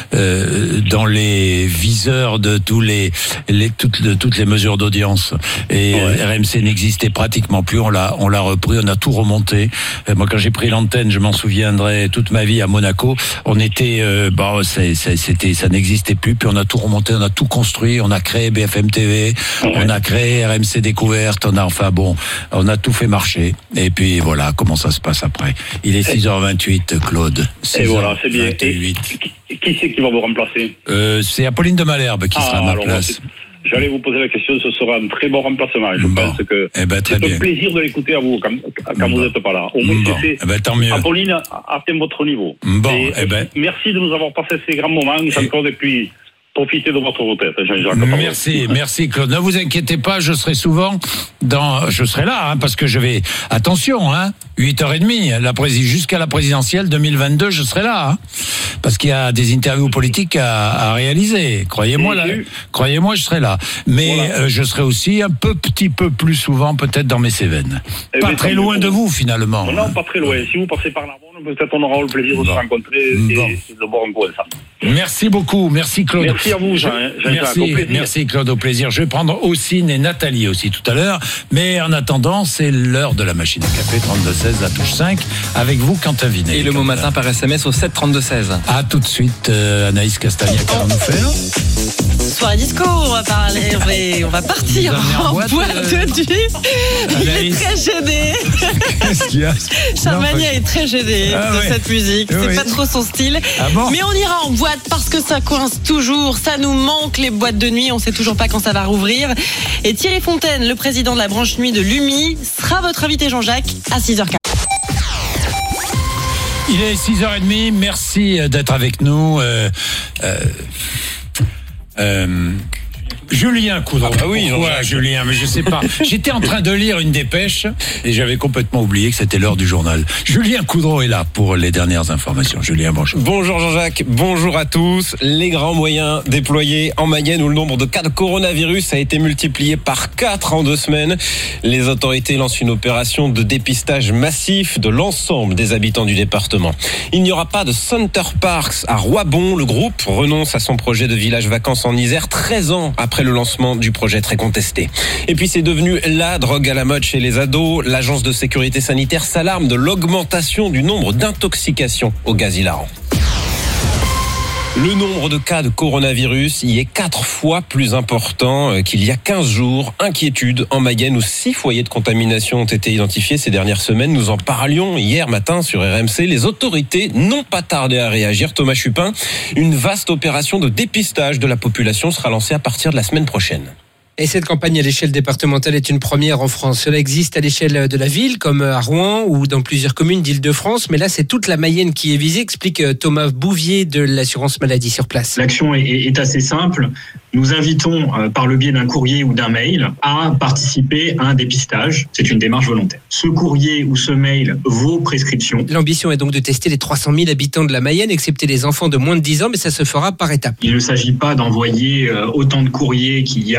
euh, dans les viseurs de tous les, les toutes, de, toutes les mesures d'audience. Et ouais. R M C n'existait pratiquement plus. On l'a, on l'a repris. On a tout remonté. Euh, moi, quand j'ai pris l'antenne, je m'en souviendrai toute ma vie à Monaco. On était Euh, bah, c'est, c'est, c'était, ça n'existait plus. Puis on a tout remonté, on a tout construit, on a créé B F M T V, ouais. on a créé R M C Découverte, on a, enfin bon, on a tout fait marcher. Et puis voilà comment ça se passe après. Il est six heures vingt-huit, Claude. Et voilà, c'est bien. Et qui, qui c'est qui va vous remplacer? euh, C'est Apolline de Malherbe qui ah, sera à ma place. J'allais vous poser la question, ce sera un très bon remplacement. Je bon. pense que eh ben, c'est bien. un plaisir de l'écouter à vous quand, quand bon. vous n'êtes pas là. Au moins, bon. c'est, eh ben, tant mieux. Apolline atteint votre niveau. Bon, et, eh ben. Merci de nous avoir passé ces grands moments, Jean-Claude, et puis profitez de votre retraite, Jean-Jacques. Merci, merci Claude. Ne vous inquiétez pas, je serai souvent dans, je serai là, hein, parce que je vais, attention, hein, huit heures trente, la prési- jusqu'à la présidentielle deux mille vingt-deux, je serai là, hein, parce qu'il y a des interviews politiques à, à réaliser. Croyez-moi, là, croyez-moi, je serai là. Mais voilà. euh, je serai aussi un peu, petit peu plus souvent, peut-être dans mes Cévennes. Eh pas très loin de vous, finalement. Non, non, pas très loin. Si vous passez par Narbonne, peut-être on aura le plaisir bon. de se rencontrer bon. et, et de boire un coup ensemble. Merci beaucoup, merci Claude. Merci à vous, Jean. Jean merci, merci Claude, au plaisir. Je vais prendre Ossine et Nathalie aussi tout à l'heure. Mais en attendant, c'est l'heure de la machine à café, trente-deux seize, la touche cinq. Avec vous, Quentin Vinet. Et le mot matin par S M S au sept trente-deux seize. À tout de suite, euh, Anaïs Castagna, qu'allons-nous faire? Soirée disco, on va parler, on va, on va partir en, en boîte, boîte euh... de nuit. Il Anaïs. est très gêné. Qu'est-ce qu'il y a? Charmania est très gêné ah, de ouais. cette musique. C'est oui. pas trop son style. Ah bon? Mais on ira en boîte parce que ça coince toujours. Ça nous manque les boîtes de nuit. On sait toujours pas quand ça va rouvrir. Et Thierry Fontaine, le président de la branche nuit de l'U M I, sera votre invité Jean-Jacques à six heures quinze. Il est six heures trente. Merci d'être avec nous. Euh, euh, euh, Julien Coudreau. Ah bah oui, Pourquoi Julien? Mais je sais pas. J'étais en train de lire une dépêche et j'avais complètement oublié que c'était l'heure du journal. Julien Coudreau est là pour les dernières informations. Julien, bonjour. Bonjour Jean-Jacques, bonjour à tous. Les grands moyens déployés en Mayenne où le nombre de cas de coronavirus a été multiplié par quatre en deux semaines. Les autorités lancent une opération de dépistage massif de l'ensemble des habitants du département. Il n'y aura pas de Center Parks à Roibon. Le groupe renonce à son projet de village vacances en Isère treize ans après le lancement du projet très contesté. Et puis c'est devenu la drogue à la mode chez les ados. L'agence de sécurité sanitaire s'alarme de l'augmentation du nombre d'intoxications au gaz hilarant. Le nombre de cas de coronavirus y est quatre fois plus important qu'il y a quinze jours. Inquiétude en Mayenne où six foyers de contamination ont été identifiés ces dernières semaines. Nous en parlions hier matin sur R M C. Les autorités n'ont pas tardé à réagir. Thomas Chupin, une vaste opération de dépistage de la population sera lancée à partir de la semaine prochaine. Et cette campagne à l'échelle départementale est une première en France. Cela existe à l'échelle de la ville, comme à Rouen ou dans plusieurs communes d'Île-de-France. Mais là, c'est toute la Mayenne qui est visée, explique Thomas Bouvier de l'assurance maladie sur place. L'action est, est assez simple. Nous invitons, euh, par le biais d'un courrier ou d'un mail, à participer à un dépistage. C'est une démarche volontaire. Ce courrier ou ce mail vaut prescription. L'ambition est donc de tester les trois cent mille habitants de la Mayenne, excepté les enfants de moins de dix ans, mais ça se fera par étapes. Il ne s'agit pas d'envoyer euh, autant de courriers qu'il y a... Euh,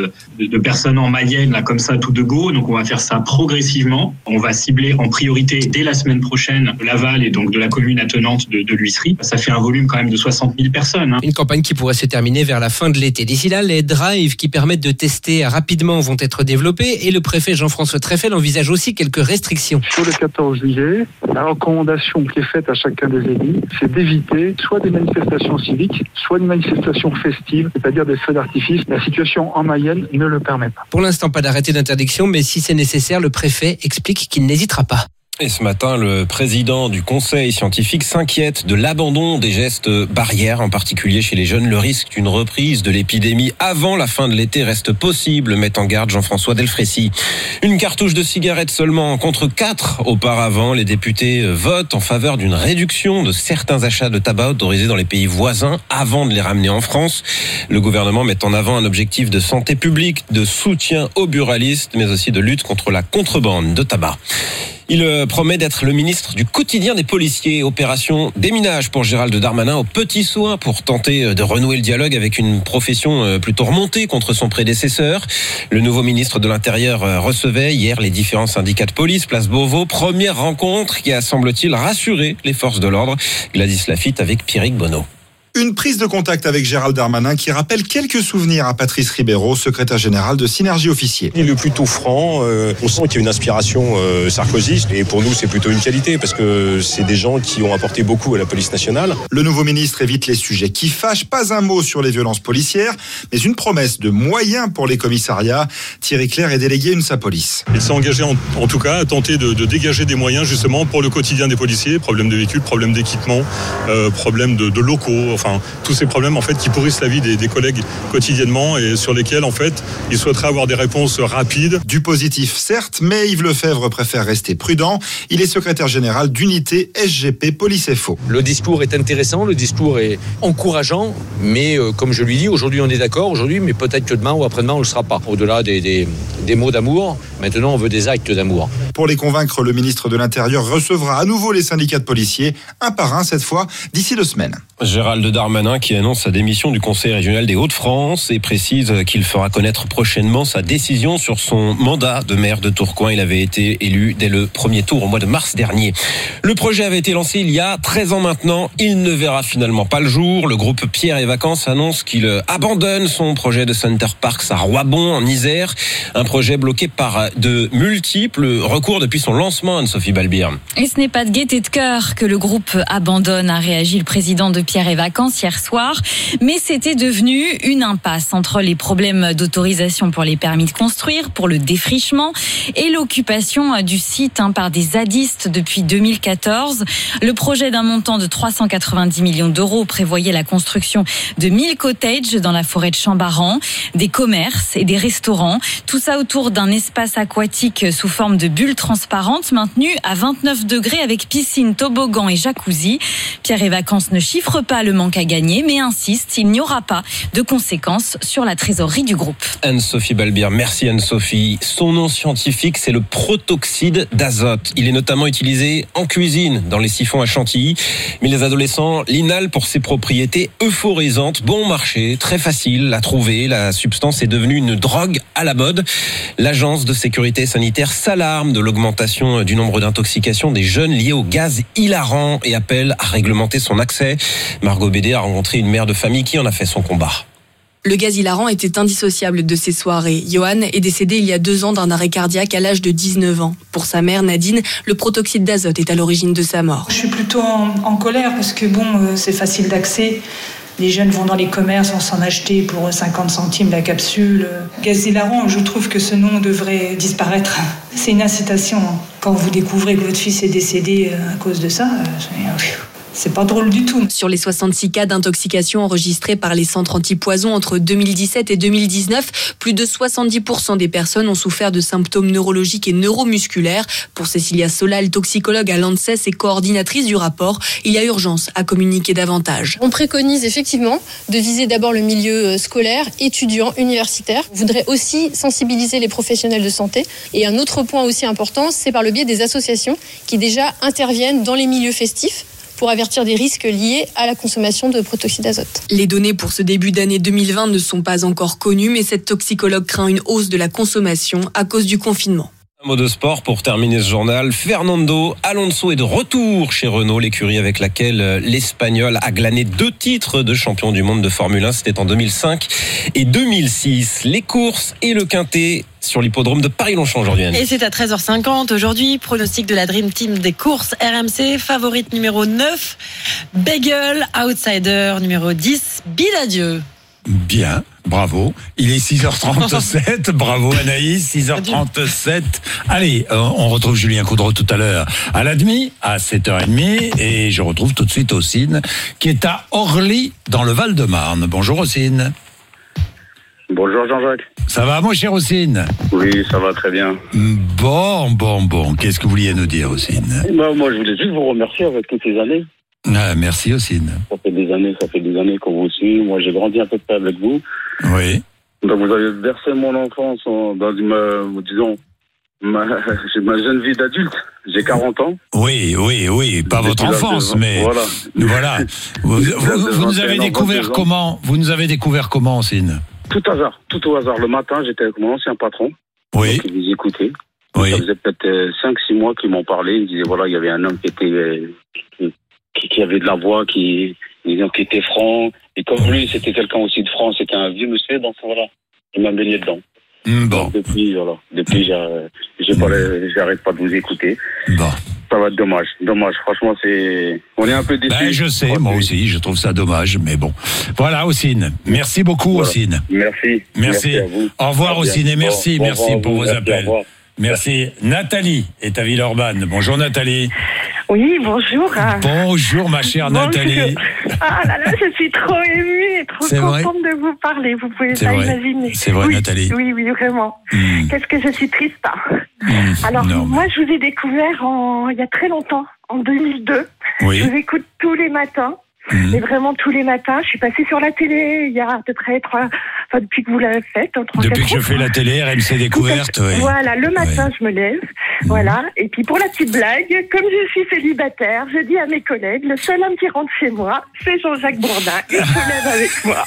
de, de, de personnes en Mayenne, là, comme ça, tout de go. Donc, on va faire ça progressivement. On va cibler en priorité, dès la semaine prochaine, Laval et donc de la commune attenante de, de l'Huisserie. Ça fait un volume quand même de soixante mille personnes. Hein. Une campagne qui pourrait se terminer vers la fin de l'été. D'ici là, les drives qui permettent de tester rapidement vont être développés et le préfet Jean-François Treffel envisage aussi quelques restrictions. Sur le quatorze juillet, la recommandation qui est faite à chacun des élus, c'est d'éviter soit des manifestations civiques, soit des manifestations festives, c'est-à-dire des feux d'artifice. La situation en Mayenne ne le permet pas. Pour l'instant, pas d'arrêté d'interdiction, mais si c'est nécessaire, le préfet explique qu'il n'hésitera pas. Et ce matin, le président du conseil scientifique s'inquiète de l'abandon des gestes barrières, en particulier chez les jeunes. Le risque d'une reprise de l'épidémie avant la fin de l'été reste possible, met en garde Jean-François Delfrécy. Une cartouche de cigarettes seulement contre quatre auparavant. Les députés votent en faveur d'une réduction de certains achats de tabac autorisés dans les pays voisins avant de les ramener en France. Le gouvernement met en avant un objectif de santé publique, de soutien aux buralistes, mais aussi de lutte contre la contrebande de tabac. Il promet d'être le ministre du quotidien des policiers. Opération déminage pour Gérald Darmanin au petit soin pour tenter de renouer le dialogue avec une profession plutôt remontée contre son prédécesseur. Le nouveau ministre de l'Intérieur recevait hier les différents syndicats de police, place Beauvau. Première rencontre qui a, semble-t-il, rassuré les forces de l'ordre. Gladys Lafitte avec Pierrick Bonneau. Une prise de contact avec Gérald Darmanin qui rappelle quelques souvenirs à Patrice Ribeiro, secrétaire général de Synergie Officier. Il est plutôt franc, euh, on sent qu'il y a une inspiration euh, sarkozyste et pour nous c'est plutôt une qualité parce que c'est des gens qui ont apporté beaucoup à la police nationale. Le nouveau ministre évite les sujets qui fâchent, pas un mot sur les violences policières, mais une promesse de moyens pour les commissariats. Thierry Clair est délégué UNSA Police. Il s'est engagé en, en tout cas à tenter de, de dégager des moyens justement pour le quotidien des policiers, problème de véhicules, problème d'équipement, euh, problème de, de locaux. Enfin, tous ces problèmes en fait qui pourrissent la vie des, des collègues quotidiennement et sur lesquels en fait ils souhaiteraient avoir des réponses rapides. Du positif certes, mais Yves Lefebvre préfère rester prudent. Il est secrétaire général d'unité S G P Police F O. Le discours est intéressant, le discours est encourageant, mais euh, comme je lui dis, aujourd'hui on est d'accord, aujourd'hui, mais peut-être que demain ou après-demain on ne le sera pas. Au-delà des, des, des mots d'amour, maintenant on veut des actes d'amour. Pour les convaincre, le ministre de l'Intérieur recevra à nouveau les syndicats de policiers, un par un cette fois, d'ici deux semaines. Gérald Darmanin qui annonce sa démission du Conseil régional des Hauts-de-France et précise qu'il fera connaître prochainement sa décision sur son mandat de maire de Tourcoing. Il avait été élu dès le premier tour au mois de mars dernier. Le projet avait été lancé il y a treize ans maintenant. Il ne verra finalement pas le jour. Le groupe Pierre et Vacances annonce qu'il abandonne son projet de Center Parks à Roibon en Isère. Un projet bloqué par de multiples recours depuis son lancement, Anne-Sophie Balbir. Et ce n'est pas de gaieté de cœur que le groupe abandonne, a réagi le président de Pierre et Vacances hier soir. Mais c'était devenu une impasse entre les problèmes d'autorisation pour les permis de construire, pour le défrichement et l'occupation du site hein, par des zadistes depuis deux mille quatorze. Le projet d'un montant de trois cent quatre-vingt-dix millions d'euros prévoyait la construction de mille cottages dans la forêt de Chambaran, des commerces et des restaurants. Tout ça autour d'un espace aquatique sous forme de bulles transparentes maintenu à vingt-neuf degrés avec piscine, toboggan et jacuzzi. Pierre et Vacances ne chiffre pas le manque à gagner, mais insiste, il n'y aura pas de conséquences sur la trésorerie du groupe. Anne-Sophie Balbir, merci Anne-Sophie. Son nom scientifique, c'est le protoxyde d'azote. Il est notamment utilisé en cuisine, dans les siphons à chantilly. Mais les adolescents l'inhalent pour ses propriétés euphorisantes. Bon marché, très facile à trouver. La substance est devenue une drogue à la mode. L'agence de sécurité sanitaire s'alarme de l'augmentation du nombre d'intoxications des jeunes liées au gaz hilarant et appelle à réglementer son accès. Margot Bédé a rencontré une mère de famille qui en a fait son combat. Le gaz hilarant était indissociable de ces soirées. Johan est décédé il y a deux ans d'un arrêt cardiaque à l'âge de dix-neuf ans. Pour sa mère, Nadine, le protoxyde d'azote est à l'origine de sa mort. Je suis plutôt en, en colère parce que bon, euh, c'est facile d'accès. Les jeunes vont dans les commerces, vont s'en acheter pour cinquante centimes la capsule. Gaz hilarant, je trouve que ce nom devrait disparaître. C'est une incitation. Quand vous découvrez que votre fils est décédé à cause de ça, c'est pas drôle du tout. Sur les soixante-six cas d'intoxication enregistrés par les centres antipoison entre deux mille dix-sept et deux mille dix-neuf, plus de soixante-dix pour cent des personnes ont souffert de symptômes neurologiques et neuromusculaires. Pour Cécilia Solal, toxicologue à l'ANSES et coordinatrice du rapport, il y a urgence à communiquer davantage. On préconise effectivement de viser d'abord le milieu scolaire, étudiant, universitaire. On voudrait aussi sensibiliser les professionnels de santé. Et un autre point aussi important, c'est par le biais des associations qui déjà interviennent dans les milieux festifs pour avertir des risques liés à la consommation de protoxyde d'azote. Les données pour ce début d'année deux mille vingt ne sont pas encore connues, mais cette toxicologue craint une hausse de la consommation à cause du confinement. Un mot de sport pour terminer ce journal. Fernando Alonso est de retour chez Renault, l'écurie avec laquelle l'Espagnol a glané deux titres de champion du monde de Formule un. C'était en deux mille cinq et deux mille six. Les courses et le quintet sur l'hippodrome de Paris-Longchamp aujourd'hui. Et c'est à treize heures cinquante aujourd'hui. Pronostic de la Dream Team des courses R M C. Favorite numéro neuf, Bagel. Outsider numéro dix, Biladieu. Bien, bravo. Il est six heures trente-sept. Bravo Anaïs, six heures trente-sept. Allez, on retrouve Julien Coudreau tout à l'heure à la demi, à sept heures trente. Et je retrouve tout de suite Ossine, qui est à Orly, dans le Val-de-Marne. Bonjour Ossine. Bonjour Jean-Jacques. Ça va mon cher Ossine? Oui, ça va très bien. Bon, bon, bon. Qu'est-ce que vous vouliez nous dire Ossine? Bah, moi, je voulais juste vous remercier avec toutes ces années. Ah, merci Ossine. Ça fait des années, ça fait des années qu'on vous suit. Moi, j'ai grandi un peu près avec vous. Oui. Donc, vous avez versé mon enfance en, dans ma, disons, ma, ma jeune vie d'adulte. J'ai quarante ans. Oui, oui, oui. Pas votre enfance, mais voilà. Voilà. Vous, vous, vous nous avez découvert comment? Vous nous avez découvert comment, Ossine? Tout hasard, tout au hasard. Le matin, j'étais avec mon ancien patron. Oui. Donc, vous écoutez. Oui. Ça faisait peut-être cinq six mois qu'ils m'ont parlé. Ils me disaient, voilà, il y avait un homme qui était, qui, qui, qui avait de la voix, qui, qui était franc. Et comme lui, c'était quelqu'un aussi de franc, c'était un vieux monsieur, donc voilà. Il m'a baigné dedans. Mmh, bon. Donc, depuis, voilà. Depuis, j'ai pas, j'arrête pas de vous écouter. Bon. Ça va être dommage. Dommage. Franchement, c'est, on est un peu déçus. Ben, je sais, moi aussi, je trouve ça dommage, mais bon. Voilà, Ossine. Merci beaucoup, voilà. Ossine. Merci. Merci. Merci à vous. Au revoir, Ossine, et merci, bon, merci bon, pour vous, vos merci, appels. Merci. Nathalie est à Villeurbanne. Bonjour, Nathalie. Oui, bonjour. Bonjour, ma chère bonjour. Nathalie. Ah là là, je suis trop émue et trop C'est contente vrai de vous parler. Vous pouvez C'est pas vrai. imaginer. C'est vrai, oui, Nathalie. Oui, oui, vraiment. Mmh. Qu'est-ce que je suis triste. Mmh. Alors, non, moi, je vous ai découvert en, il y a très longtemps, en deux mille deux. Oui. Je vous écoute tous les matins. Mmh. Et vraiment tous les matins, je suis passée sur la télé il y a à peu près trois, enfin depuis que vous l'avez faite. Depuis que je fais la télé, R M C Découverte, oui. Voilà, le matin oui. je me lève, mmh. voilà. Et puis pour la petite blague, comme je suis célibataire, je dis à mes collègues, le seul homme qui rentre chez moi, c'est Jean-Jacques Bourdin. Il se lève avec moi.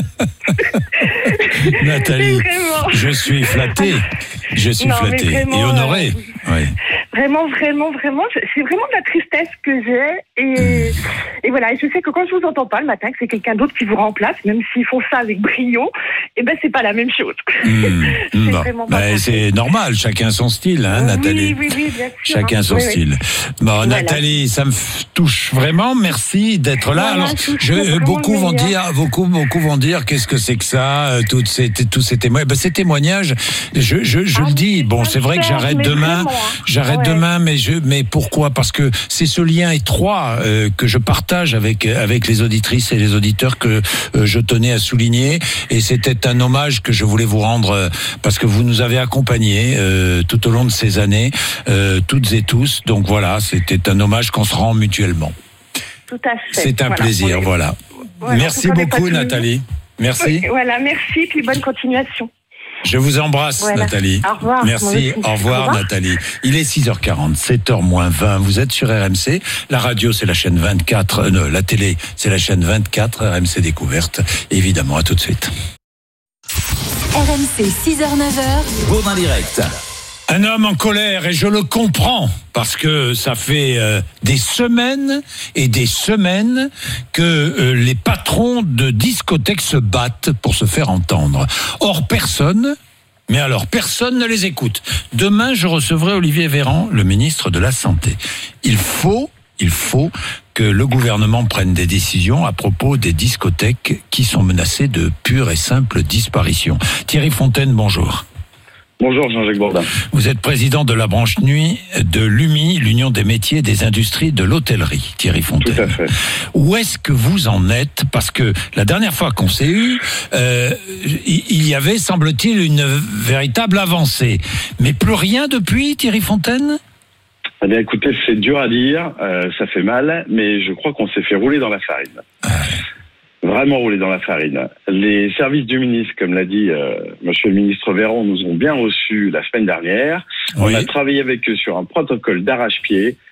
Nathalie, je suis flatté, je suis non, flatté vraiment, et honoré. Euh, oui. Vraiment, vraiment, vraiment, c'est vraiment de la tristesse que j'ai et, mmh. et voilà. Et je sais que quand je vous entends pas le matin, que c'est quelqu'un d'autre qui vous remplace, même s'ils font ça avec brio, et ben c'est pas la même chose. Mmh. c'est bon. vraiment pas ben, c'est normal, chacun son style, hein, Nathalie. Oui, oui, oui, bien sûr. Chacun son oui, style. Oui. Bon, voilà. Nathalie, ça me f- touche vraiment. Merci d'être là. Voilà, Alors, je, je, beaucoup vont dire, beaucoup, beaucoup vont dire, qu'est-ce que c'est que ça, euh, toutes ces, tous ces témoignages. Ben, ces témoignages, je, je, je ah, le dis. Bon, c'est vrai que j'arrête demain, vraiment, hein. j'arrête ouais. demain, mais je, mais pourquoi? Parce que c'est ce lien étroit euh, que je partage avec avec les auditrices et les auditeurs que euh, je tenais à souligner. Et c'était un hommage que je voulais vous rendre euh, parce que vous nous avez accompagnés euh, tout au long de ces années, euh, toutes et tous. Donc voilà, c'était un hommage qu'on se rend mutuellement. Tout à fait. C'est un voilà. plaisir, est... voilà. voilà. Merci beaucoup, Nathalie. Merci. Oui, voilà, merci, puis bonne continuation. Je vous embrasse, voilà. Nathalie. Au revoir. Merci. Au revoir, Au revoir, Nathalie. Il est six heures quarante, sept heures moins vingt. Vous êtes sur R M C. La radio, c'est la chaîne vingt-quatre. Euh, non, la télé, c'est la chaîne vingt-quatre. R M C Découverte. Évidemment, à tout de suite. R M C, six heures neuf heures. Bourdin Direct. Un homme en colère, et je le comprends, parce que ça fait euh, des semaines et des semaines que euh, les patrons de discothèques se battent pour se faire entendre. Or, personne, mais alors personne ne les écoute. Demain, je recevrai Olivier Véran, le ministre de la Santé. Il faut, il faut que le gouvernement prenne des décisions à propos des discothèques qui sont menacées de pure et simple disparition. Thierry Fontaine, bonjour. Bonjour Jean-Jacques Bourdin. Vous êtes président de la branche nuit de l'U M I, l'Union des métiers et des industries de l'hôtellerie, Thierry Fontaine. Tout à fait. Où est-ce que vous en êtes? Parce que la dernière fois qu'on s'est eu, euh, il y avait, semble-t-il, une véritable avancée. Mais plus rien depuis, Thierry Fontaine? Eh bien, écoutez, c'est dur à dire, euh, ça fait mal, mais je crois qu'on s'est fait rouler dans la farine. Ah. Vraiment roulé dans la farine. Les services du ministre, comme l'a dit euh, Monsieur le ministre Véran, nous ont bien reçus la semaine dernière. Oui. On a travaillé avec eux sur un protocole d'arrache-pied.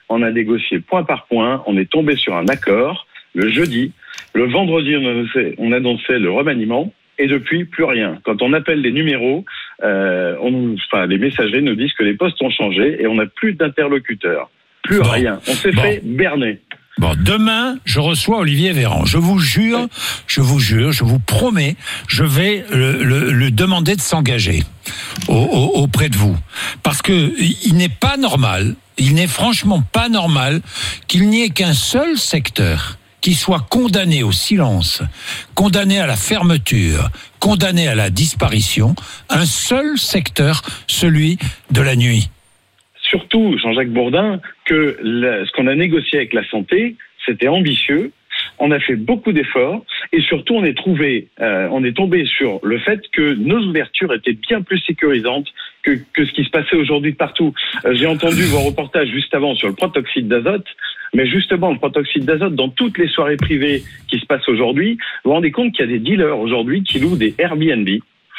on a négocié point par point, on est tombé sur un accord le jeudi. Le vendredi, on annonçait, on annonçait le remaniement. Et depuis, plus rien. Quand on appelle les numéros, euh, on, enfin, les messagers nous disent que les postes ont changé et on n'a plus d'interlocuteurs. Plus bon. rien. On s'est bon. fait berner. Bon, demain, je reçois Olivier Véran. Je vous jure, oui. je vous jure, je vous promets, je vais le, le, le demander de s'engager au, au, auprès de vous. Parce que il n'est pas normal, il n'est franchement pas normal qu'il n'y ait qu'un seul secteur qui soit condamné au silence, condamné à la fermeture, condamné à la disparition, un seul secteur, celui de la nuit. Surtout, Jean-Jacques Bourdin, que la, ce qu'on a négocié avec la santé, c'était ambitieux. On a fait beaucoup d'efforts et surtout on est trouvé, euh, on est tombé sur le fait que nos ouvertures étaient bien plus sécurisantes que, que ce qui se passait aujourd'hui de partout. Euh, j'ai entendu vos reportages juste avant sur le protoxyde d'azote, mais justement le protoxyde d'azote dans toutes les soirées privées qui se passent aujourd'hui, vous vous rendez compte qu'il y a des dealers aujourd'hui qui louent des Airbnb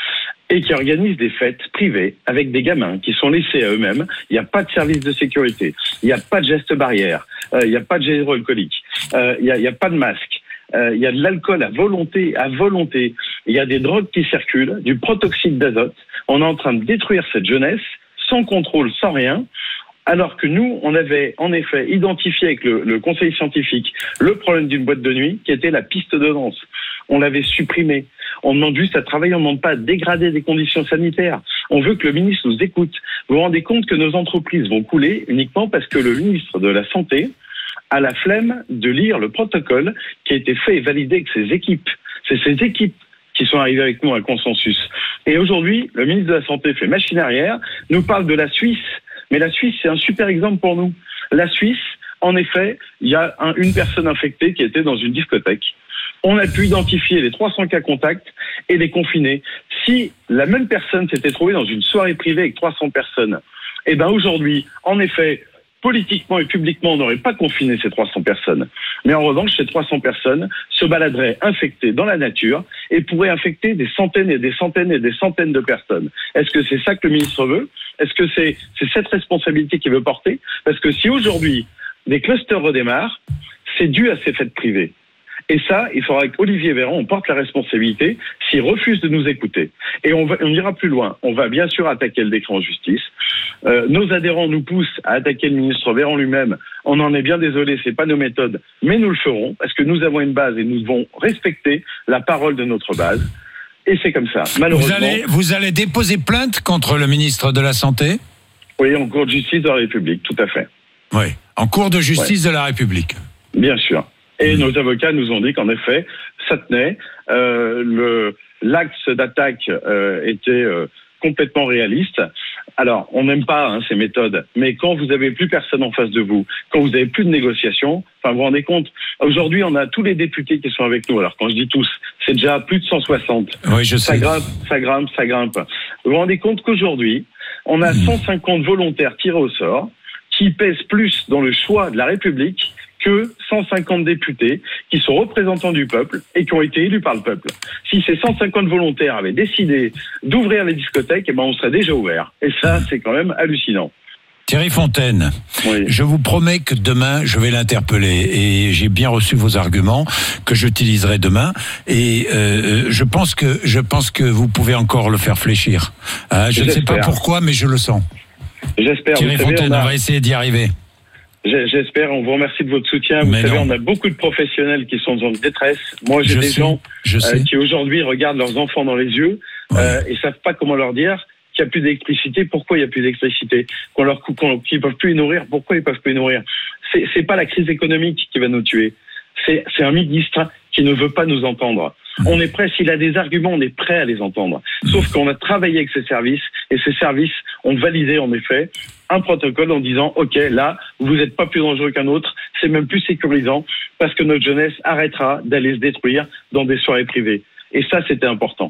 et qui organisent des fêtes privées avec des gamins qui sont laissés à eux-mêmes. Il n'y a pas de service de sécurité, il n'y a pas de gestes barrières, euh, il n'y a pas de gel hydroalcoolique, euh, il n'y a, il y a pas de masque, euh, il y a de l'alcool à volonté, à volonté. Il y a des drogues qui circulent, du protoxyde d'azote. On est en train de détruire cette jeunesse sans contrôle, sans rien. Alors que nous, on avait en effet identifié avec le, le conseil scientifique le problème d'une boîte de nuit qui était la piste de danse. On l'avait supprimé. On demande juste à travailler, on ne demande pas à dégrader des conditions sanitaires. On veut que le ministre nous écoute. Vous vous rendez compte que nos entreprises vont couler uniquement parce que le ministre de la Santé a la flemme de lire le protocole qui a été fait et validé avec ses équipes. C'est ces équipes qui sont arrivées avec nous à un consensus. Et aujourd'hui, le ministre de la Santé fait machine arrière, nous parle de la Suisse. Mais la Suisse, c'est un super exemple pour nous. La Suisse, en effet, il y a un, une personne infectée qui était dans une discothèque. On a pu identifier les trois cents cas contacts et les confiner. Si la même personne s'était trouvée dans une soirée privée avec trois cents personnes, eh ben aujourd'hui, en effet, politiquement et publiquement, on n'aurait pas confiné ces trois cents personnes. Mais en revanche, ces trois cents personnes se baladeraient infectées dans la nature et pourraient infecter des centaines et des centaines et des centaines de personnes. Est-ce que c'est ça que le ministre veut ? Est-ce que c'est, c'est cette responsabilité qu'il veut porter ? Parce que si aujourd'hui, des clusters redémarrent, c'est dû à ces fêtes privées. Et ça, il faudra qu'Olivier Véran, on porte la responsabilité s'il refuse de nous écouter. Et on, va, on ira plus loin. On va bien sûr attaquer le décret en justice. Euh, nos adhérents nous poussent à attaquer le ministre Véran lui-même. On en est bien désolé, c'est pas nos méthodes, mais nous le ferons parce que nous avons une base et nous devons respecter la parole de notre base. Et c'est comme ça. Malheureusement. Vous allez, vous allez déposer plainte contre le ministre de la Santé ? Oui, en cours de justice de la République, tout à fait. Oui, en cours de justice ouais. de la République. Bien sûr. Et mmh. nos avocats nous ont dit qu'en effet, ça tenait. Euh, le, l'axe d'attaque euh, était euh, complètement réaliste. Alors, on n'aime pas hein, ces méthodes, mais quand vous avez plus personne en face de vous, quand vous avez plus de négociations, enfin, vous vous rendez compte, aujourd'hui, on a tous les députés qui sont avec nous. Alors, quand je dis tous, c'est déjà plus de cent soixante. Oui, je sais. Ça grimpe, ça grimpe, ça grimpe. Vous vous rendez compte qu'aujourd'hui, on a mmh. cent cinquante volontaires tirés au sort qui pèsent plus dans le choix de la République que cent cinquante députés qui sont représentants du peuple et qui ont été élus par le peuple. Si ces cent cinquante volontaires avaient décidé d'ouvrir les discothèques, eh ben on serait déjà ouvert. Et ça, c'est quand même hallucinant. Thierry Fontaine, oui. Je vous promets que demain, je vais l'interpeller et j'ai bien reçu vos arguments que j'utiliserai demain et euh, je pense que je pense que vous pouvez encore le faire fléchir. Hein, je ne sais pas pourquoi, mais je le sens. J'espère. Thierry vous savez, Fontaine, on, a... on va essayer d'y arriver. J'espère, on vous remercie de votre soutien. Vous Mais savez, non. on a beaucoup de professionnels qui sont en détresse. Moi, j'ai je des sais, gens euh, qui aujourd'hui regardent leurs enfants dans les yeux ouais. euh, et savent pas comment leur dire qu'il n'y a plus d'électricité. Pourquoi il n'y a plus d'électricité ? Qu'on leur coupe, qu'on, qu'ils peuvent plus les nourrir. Pourquoi ils peuvent plus les nourrir ? C'est, c'est pas la crise économique qui va nous tuer. C'est, c'est un ministre qui ne veut pas nous entendre. On est prêt, s'il a des arguments, on est prêt à les entendre. Sauf qu'on a travaillé avec ces services et ces services ont validé en effet un protocole en disant ok, là, vous n'êtes pas plus dangereux qu'un autre, c'est même plus sécurisant parce que notre jeunesse arrêtera d'aller se détruire dans des soirées privées. Et ça, c'était important.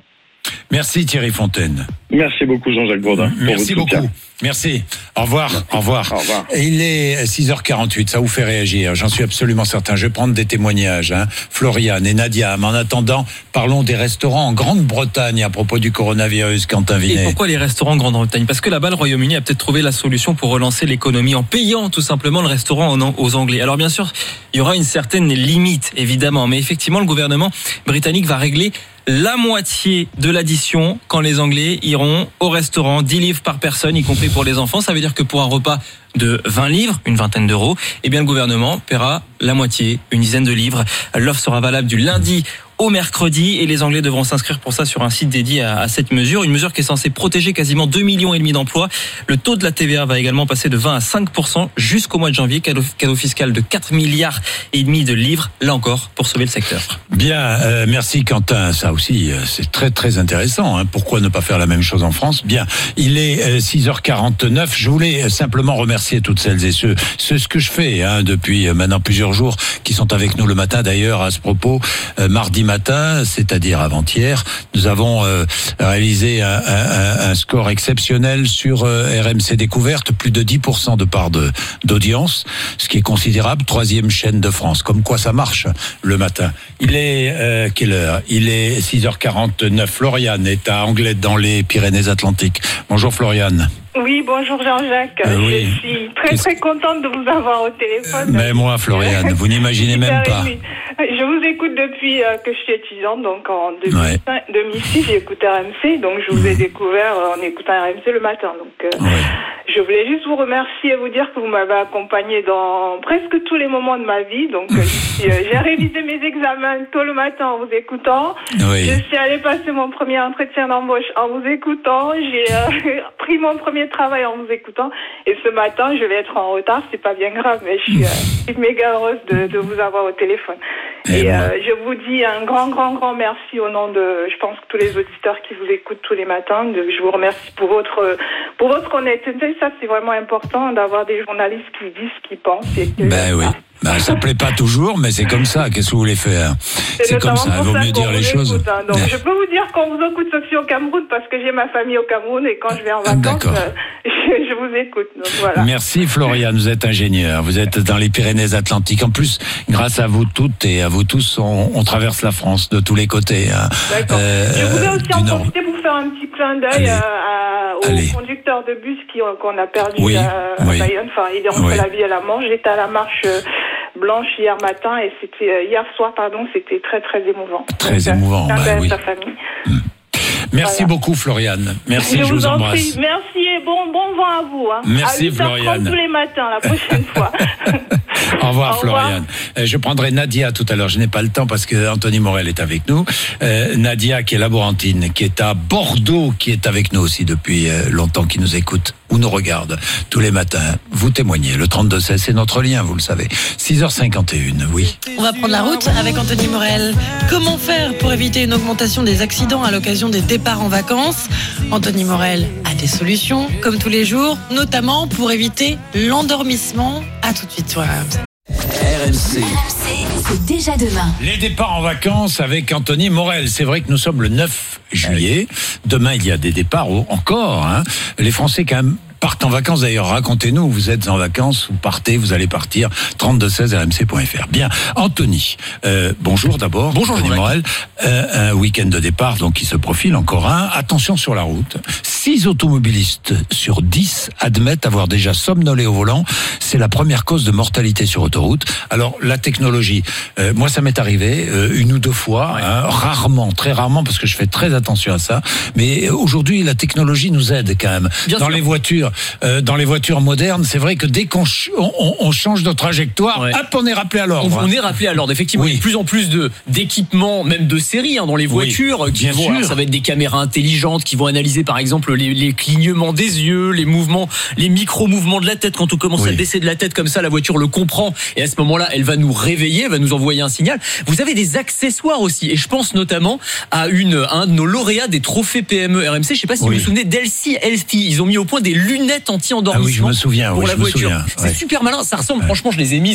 Merci Thierry Fontaine. Merci beaucoup Jean-Jacques Bourdin. Merci beaucoup. Merci. Au revoir. Au revoir. Au revoir. Et il est six heures quarante-huit. Ça vous fait réagir. J'en suis absolument certain. Je vais prendre des témoignages. Hein. Floriane et Nadia. Mais en attendant, parlons des restaurants en Grande-Bretagne à propos du coronavirus. Quentin Vinet. Et pourquoi les restaurants en Grande-Bretagne ? Parce que là-bas, le Royaume-Uni a peut-être trouvé la solution pour relancer l'économie en payant tout simplement le restaurant aux Anglais. Alors bien sûr, il y aura une certaine limite, évidemment. Mais effectivement, le gouvernement britannique va régler la moitié de l'addition quand les Anglais iront au restaurant, dix livres par personne, y compris pour les enfants. Ça veut dire que pour un repas de vingt livres, une vingtaine d'euros, eh bien le gouvernement paiera la moitié, une dizaine de livres. L'offre sera valable du lundi au mercredi et les Anglais devront s'inscrire pour ça sur un site dédié à, à cette mesure. Une mesure qui est censée protéger quasiment deux millions et demi d'emplois. Le taux de la T V A va également passer de vingt à cinq pour cent jusqu'au mois de janvier. Cadeau, cadeau fiscal de quatre milliards et demi de livres, là encore, pour sauver le secteur. Bien, euh, merci Quentin. Ça aussi, euh, c'est très très intéressant. Hein. Pourquoi ne pas faire la même chose en France ? Bien, il est euh, six heures quarante-neuf. Je voulais simplement remercier toutes celles et ceux, c'est ce que je fais hein, depuis maintenant plusieurs jours, qui sont avec nous le matin d'ailleurs à ce propos. Euh, mardi matin, c'est-à-dire avant-hier, nous avons euh, réalisé un, un, un score exceptionnel sur euh, R M C Découverte, plus de dix pour cent de part de, d'audience, ce qui est considérable, troisième chaîne de France. Comme quoi ça marche le matin. Il est euh, quelle heure ? Il est six heures quarante-neuf. Floriane est à Anglet dans les Pyrénées-Atlantiques. Bonjour Floriane. Oui, bonjour Jean-Jacques. Euh, oui. Je suis très très contente de vous avoir au téléphone. Mais moi, Floriane, vous n'imaginez même pas. Je vous écoute depuis euh, que je suis étudiante, donc en deux mille cinq, ouais. deux mille six, j'écoute R M C, donc je vous ai découvert en écoutant R M C le matin. Donc, euh, ouais. Je voulais juste vous remercier et vous dire que vous m'avez accompagné dans presque tous les moments de ma vie. Donc, euh, j'ai révisé mes examens tôt le matin en vous écoutant. Oui. Je suis allée passer mon premier entretien d'embauche en vous écoutant. J'ai euh, pris mon premier travail en vous écoutant. Et ce matin, je vais être en retard. C'est pas bien grave, mais je suis, euh, je suis méga heureuse de, de vous avoir au téléphone. Et, et euh, je vous dis un grand, grand, grand merci au nom de, je pense que tous les auditeurs qui vous écoutent tous les matins. De, je vous remercie pour votre, pour votre honnêteté. Ça, c'est vraiment important d'avoir des journalistes qui disent ce qu'ils pensent. Et que, ben oui. Ben, ça plaît pas toujours, mais c'est comme ça. Qu'est-ce que vous voulez faire ? C'est, c'est comme ça. Il vaut mieux dire les choses. Écoute, hein. Donc, je peux vous dire qu'on vous écoute aussi au Cameroun parce que j'ai ma famille au Cameroun et quand je vais en vacances, euh, je, je vous écoute. Donc, voilà. Merci Floriane, vous êtes ingénieure. Vous êtes dans les Pyrénées-Atlantiques. En plus, grâce à vous toutes et à vous tous, on, on traverse la France de tous les côtés. Hein. D'accord. Euh, je voulais aussi en profiter pour faire un petit clin d'œil à, à, au Allez. conducteur de bus qui, qu'on a perdu oui. à, à oui. Bayonne. Enfin, il est entre oui. la vie et la mort. J'étais à la marche euh, blanche hier matin et c'était euh, hier soir, pardon, c'était très très émouvant. Très Donc, émouvant. Bah, oui. sa famille. Mmh. Merci voilà. beaucoup Floriane. Merci, je, je vous, vous embrasse. Prie. Merci et bon bon vent à vous. Hein. Merci à Floriane. tous les matins la prochaine fois. Au revoir Au Floriane. revoir. Je prendrai Nadia tout à l'heure. Je n'ai pas le temps parce que Anthony Morel est avec nous. Euh, Nadia qui est laborantine, qui est à Bordeaux, qui est avec nous aussi depuis longtemps, qui nous écoute ou nous regarde tous les matins. Vous témoignez. Le trente-deux seize, c'est notre lien, vous le savez. six heures cinquante et une, oui. On va prendre la route avec Anthony Morel. Comment faire pour éviter une augmentation des accidents à l'occasion des départs en vacances ? Anthony Morel a des solutions, comme tous les jours, notamment pour éviter l'endormissement. À tout de suite sur R M C. R M C, c'est déjà demain. Les départs en vacances avec Anthony Morel. C'est vrai que nous sommes le neuf juillet. Demain, il y a des départs encore. Hein. Les Français, quand même, partent en vacances. D'ailleurs, racontez-nous, vous êtes en vacances, vous partez, vous allez partir. trente-deux seize r m c point f r. Bien, Anthony, euh, bonjour d'abord. Bonjour Anthony Morel. Euh, un week-end de départ, donc qui se profile encore un. Attention sur la route. six automobilistes sur dix admettent avoir déjà somnolé au volant. C'est la première cause de mortalité sur autoroute. Alors, la technologie, euh, moi ça m'est arrivé euh, une ou deux fois, ouais. hein, rarement, très rarement, parce que je fais très attention à ça. Mais aujourd'hui, la technologie nous aide quand même. Bien Dans sûr. les voitures, Euh, dans les voitures modernes, c'est vrai que dès qu'on ch- on, on change de trajectoire, ouais. hop, on est rappelé à l'ordre. On, on est rappelé à l'ordre, effectivement. Oui. Il y a de plus en plus de, d'équipements, même de série, hein, dans les voitures. Oui, qui vont, alors, ça va être des caméras intelligentes qui vont analyser, par exemple, les, les clignements des yeux, les mouvements, les micro-mouvements de la tête. Quand on commence oui. à baisser de la tête comme ça, la voiture le comprend. Et à ce moment-là, elle va nous réveiller, elle va nous envoyer un signal. Vous avez des accessoires aussi. Et je pense notamment à, une, à un de nos lauréats des trophées P M E R M C. Je ne sais pas si oui. vous vous souvenez d'Elsie Healthy. Ils ont mis au point des lunettes anti-endormissement ah oui, je me souviens, pour oui, la je me voiture. souviens, ouais. C'est super malin. Ça ressemble, ouais. franchement, je les ai mises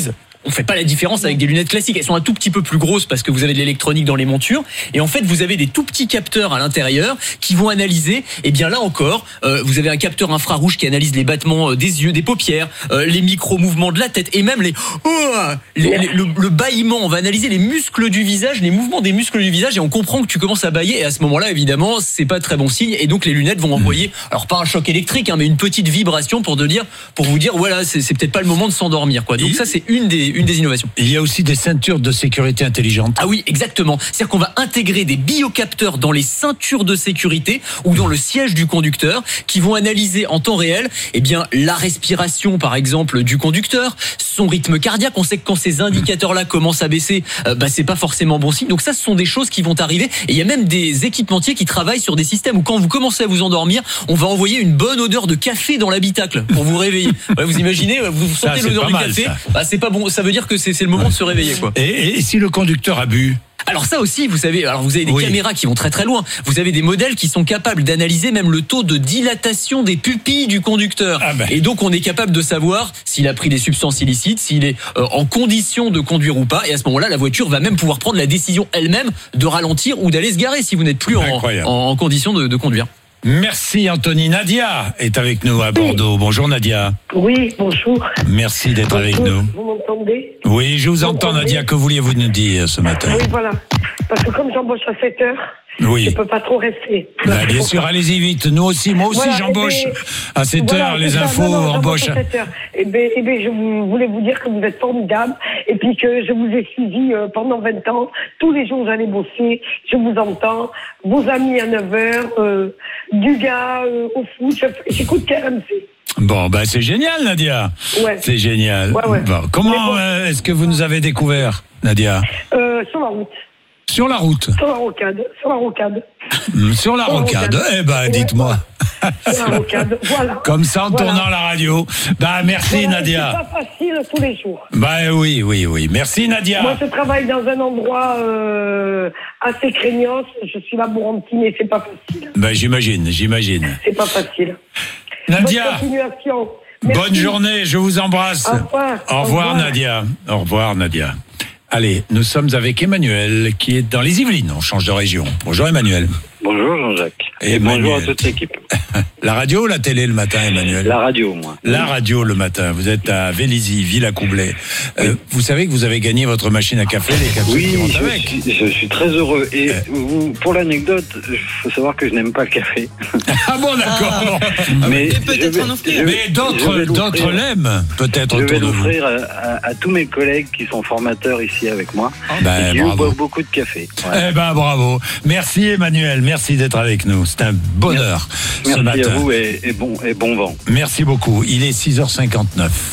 on fait pas la différence avec des lunettes classiques. Elles sont un tout petit peu plus grosses parce que vous avez de l'électronique dans les montures. Et en fait, vous avez des tout petits capteurs à l'intérieur qui vont analyser. Et bien là encore, euh, vous avez un capteur infrarouge qui analyse les battements des yeux, des paupières, euh, les micro-mouvements de la tête et même les, oh, les, les le, le bâillement. On va analyser les muscles du visage, les mouvements des muscles du visage, et on comprend que tu commences à bâiller. Et à ce moment-là, évidemment, c'est pas très bon signe. Et donc les lunettes vont envoyer, alors pas un choc électrique, hein, mais une petite vibration pour de dire, pour vous dire, voilà, c'est, c'est peut-être pas le moment de s'endormir, quoi. Donc ça, c'est une des, une des innovations. Il y a aussi des ceintures de sécurité intelligentes. Ah oui, exactement. C'est-à-dire qu'on va intégrer des biocapteurs dans les ceintures de sécurité ou dans le siège du conducteur qui vont analyser en temps réel, eh bien, la respiration, par exemple, du conducteur, son rythme cardiaque. On sait que quand ces indicateurs-là commencent à baisser, euh, bah, c'est pas forcément bon signe. Donc ça, ce sont des choses qui vont arriver. Et il y a même des équipementiers qui travaillent sur des systèmes où quand vous commencez à vous endormir, on va envoyer une bonne odeur de café dans l'habitacle pour vous réveiller. Ouais, vous imaginez, vous sentez ça, l'odeur du mal, café, bah, c'est pas bon. Ça veut dire que c'est, c'est le moment ouais. de se réveiller, quoi. Et, et si le conducteur a bu? Alors ça aussi, vous savez, alors vous avez des oui. caméras qui vont très très loin. Vous avez des modèles qui sont capables d'analyser même le taux de dilatation des pupilles du conducteur. Ah ben. Et donc on est capable de savoir s'il a pris des substances illicites, s'il est euh, en condition de conduire ou pas. Et à ce moment-là, la voiture va même pouvoir prendre la décision elle-même de ralentir ou d'aller se garer si vous n'êtes plus en, en, en condition de, de conduire. Merci Anthony. Nadia est avec nous à Bordeaux. Bonjour Nadia. Oui, bonjour. Merci d'être bonjour. avec nous. Vous m'entendez? Oui, je vous, vous entends entendez? Nadia. Que vouliez-vous nous dire ce matin? Oui, voilà. Parce que comme j'embauche à sept heures, oui. je ne peux pas trop rester. Bah, bien sûr, allez-y vite. Nous aussi, moi aussi voilà, j'embauche ben, à sept voilà, heures. Les infos, non, non, embauche. À sept heures. Et bien, eh ben, je vous, voulais vous dire que vous êtes formidable et puis que je vous ai suivi euh, pendant vingt ans. Tous les jours, j'allais bosser. Je vous entends. Vos amis à neuf heures, euh, du gars euh, au foot. J'écoute K R M C. Bon, ben c'est génial, Nadia. Ouais. C'est génial. Ouais, ouais. Bon, comment bon, euh, est-ce que vous nous avez découvert, Nadia? euh, Sur la route. Sur la route. Sur la rocade. Sur la rocade. Mmh, sur la sur rocade. rocade. Eh ben, ouais. dites-moi. Sur la rocade. Voilà. Comme ça, en voilà. tournant la radio. Bah, merci, voilà, Nadia. C'est pas facile tous les jours. Bah, oui, oui, oui. Merci, Nadia. Moi, je travaille dans un endroit euh, assez craignos. Je suis laborantine et c'est pas facile. Bah, j'imagine, j'imagine. C'est pas facile. Nadia. Bonne continuation. Merci. Bonne journée. Je vous embrasse. Au revoir. Au revoir, Au revoir. Nadia. Au revoir, Nadia. Allez, nous sommes avec Emmanuel qui est dans les Yvelines. On change de région. Bonjour Emmanuel. Bonjour Jean-Jacques. Et bonjour à toute l'équipe. La radio ou la télé le matin, Emmanuel? La radio, moi. La radio le matin. Vous êtes à Vélizy, Villacoublay. Oui. Euh, vous savez que vous avez gagné votre machine à café, les capsules oui, qui vont je avec. Suis, je suis très heureux. Et euh. vous, pour l'anecdote, il faut savoir que je n'aime pas le café. Ah bon, d'accord. Ah. Mais, peut-être en offrir. Mais d'autres, d'autres l'aiment, peut-être autour de vous. Je vais l'offrir à, à, à tous mes collègues qui sont formateurs ici avec moi. Ben, et qui boivent beaucoup de café. Voilà. Eh ben, bravo. Merci Emmanuel. Merci d'être avec nous. C'est un bonheur Merci ce matin. Merci à vous et, et, bon, et bon vent. Merci beaucoup. Il est six heures cinquante-neuf.